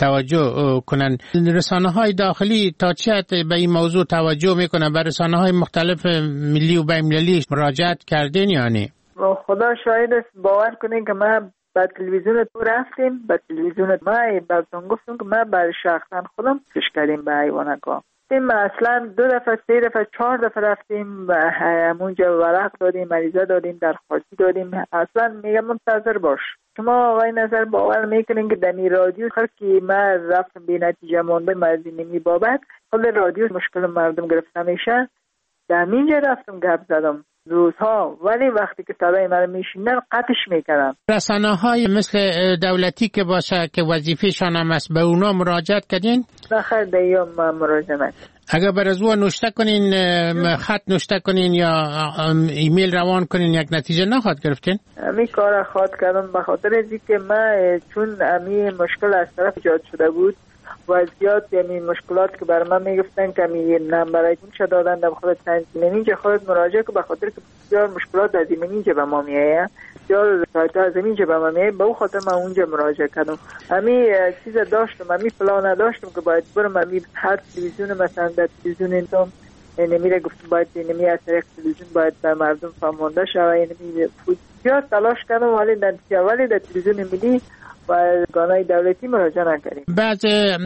توجه کنند. رسانه های داخلی تا چه حد به این موضوع توجه میکنن؟ به رسانه های مختلف ملی و بین‌المللی مراجعت کردین یا نه؟ خدا شاهد است، باور کنین که من به تلویزیون تو رفتیم، به تلویزیون ما براتون گفتم که من برای شخصا خودم پیش کردیم به حیوانات. ما اصلا 2 دفعه 3 دفعه 4 دفعه رفتیم و همونجا ورق دادیم، مریضه دادیم، درخواستی دادیم. اصلا میگم منتظر باش. شما آقای نظر باور میکنین که دمی رادیو هر کی من رفتم بی نتیجه مونده مرزی نمی بابت خود رادیو مشکل مردم گرفته میشه. همینجا رفتم گپ زدم روزها، ولی وقتی که صدای من میشنن قطعش میکردن. رسانه های مثل دولتی که باشه که وظیفه‌شان هم است به اونا مراجعت کردین؟ نخیر دیگه من مراجعه نکردم. اگر بر از او نوشته کنین، خط نوشته کنین یا ایمیل روان کنین، یک نتیجه نخواهد گرفتین؟ امی کار خواهد کردم به خاطر از اینکه من چون امی مشکل از طرف ایجاد شده بود و زیاد یعنی مشکلات که برای من میگفتن که می نمبر چه دادن در خود تنظیم اینجا خود مراجعه که به خاطر که بسیار مشکلات از اینجا به ما میایه، بسیار سایت از اینجا به ما میایه، به اون خاطر من اونجا مراجعه کردم. امی چیز داشتم، امی پلان نداشتم که باید برم امی هر تلویزیون مثلا در تلویزیون اینتم نمیره گفتم باید نمی از طریق تلویزیون باید به مردم فهمانده شوه، یعنی بسیار تلاش کردم ولی در تلویزیون ملی و ارگان‌های دولتی مراجعه نکردیم. بعض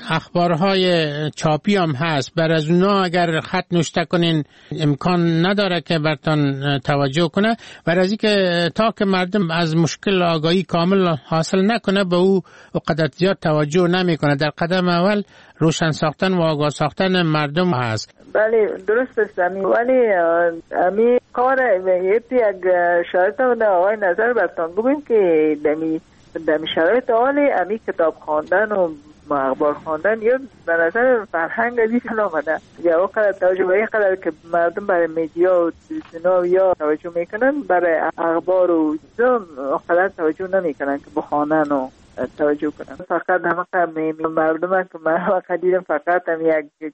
اخبارهای چاپی هم هست، بر از اونا اگر خط نوشته کنین امکان نداره که برتان توجه کنه، بر از اینکه تا که مردم از مشکل آگاهی کامل حاصل نکنه به او قدر زیاد توجه نمیکنه. در قدم اول روشن ساختن و آگاه ساختن مردم هست. بله درست است ولی امی کار یک شرط و آقای نظر برتان بگویم که در شرایط حالی امی کتاب خواندن و اخبار خواندن یا به نظر فرهنگ از این آمده یا اقدر توجه به قدر که مردم برای میدیا و تلویزیون یا توجه میکنن برای اخبار و اقدر توجه نمیکنن که بخوانن و توجه کنن. فقط همه مردم که من وقت دیدم فقط هم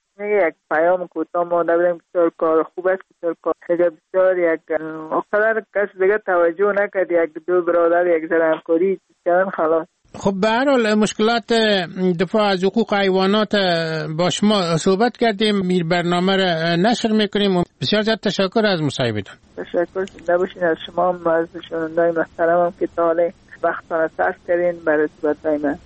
یک پیام کوتاه مانده بودم بسیار کار خوب است، بسیار کار بسیار یک اقدر کس دیگه توجه نکرد، یک دو برادر یک ذره همکاری کردن خلاص. خب به هر حال مشکلات دفاع از حقوق حیوانات با شما صحبت کردیم، میر برنامه را نشر میکنیم و بسیار زیاد تشکر از مصاحبتون. تشکر زنده باشین از شما هم از شنونده‌های محترمم که تا حالا وقتتان صرف کردین برای صحبت‌های من.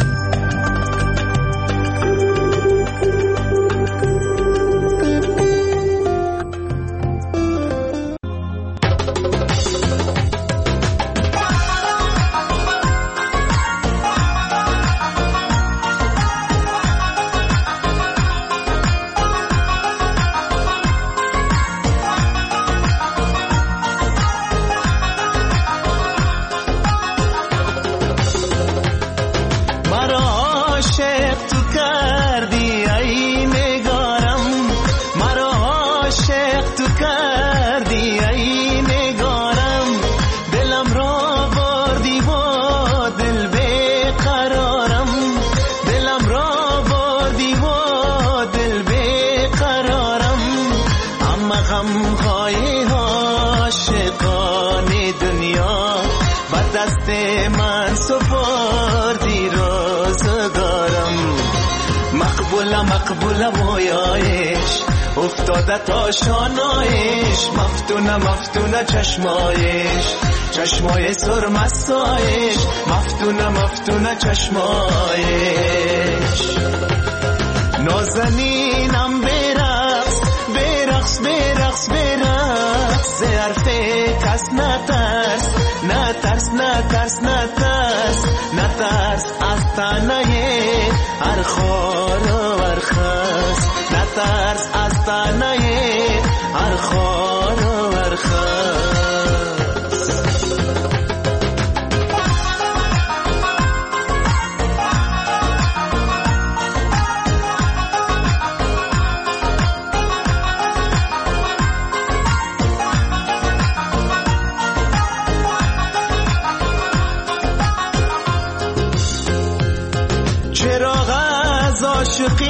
مقبول مویایش افتاده تا شانایش، مفتونه چشمای سرمستایش، مفتونه چشمایش. نازنینم برقص ز حرف کس نترس از تنه هر خار و هر خس، نترس از تنه هر خار و هر خس. عاشقی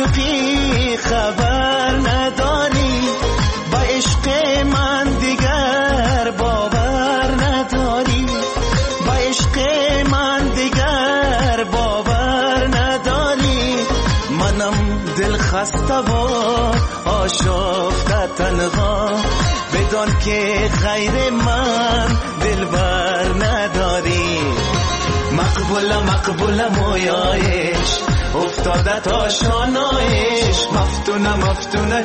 عاشقی خبر نداری، با عشق من دیگر باور نداری، با عشق من دیگر باور نداری. منم دل خسته و آشفته تنها، بدان که غیر من دلبر نداری. مقبول مویایش افتاده تا شانایش، مفتونه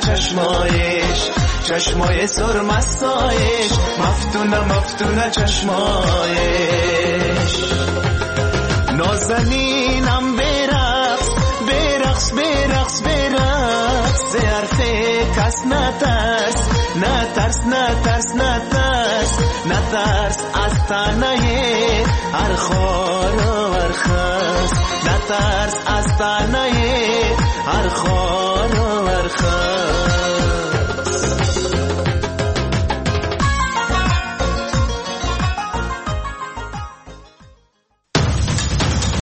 چشمای سرمستایش، مفتونه چشمایش. نازنینم برقص ز حرف کس نترس از تنه هر خار و هر خس، نترس از تنه هر خار و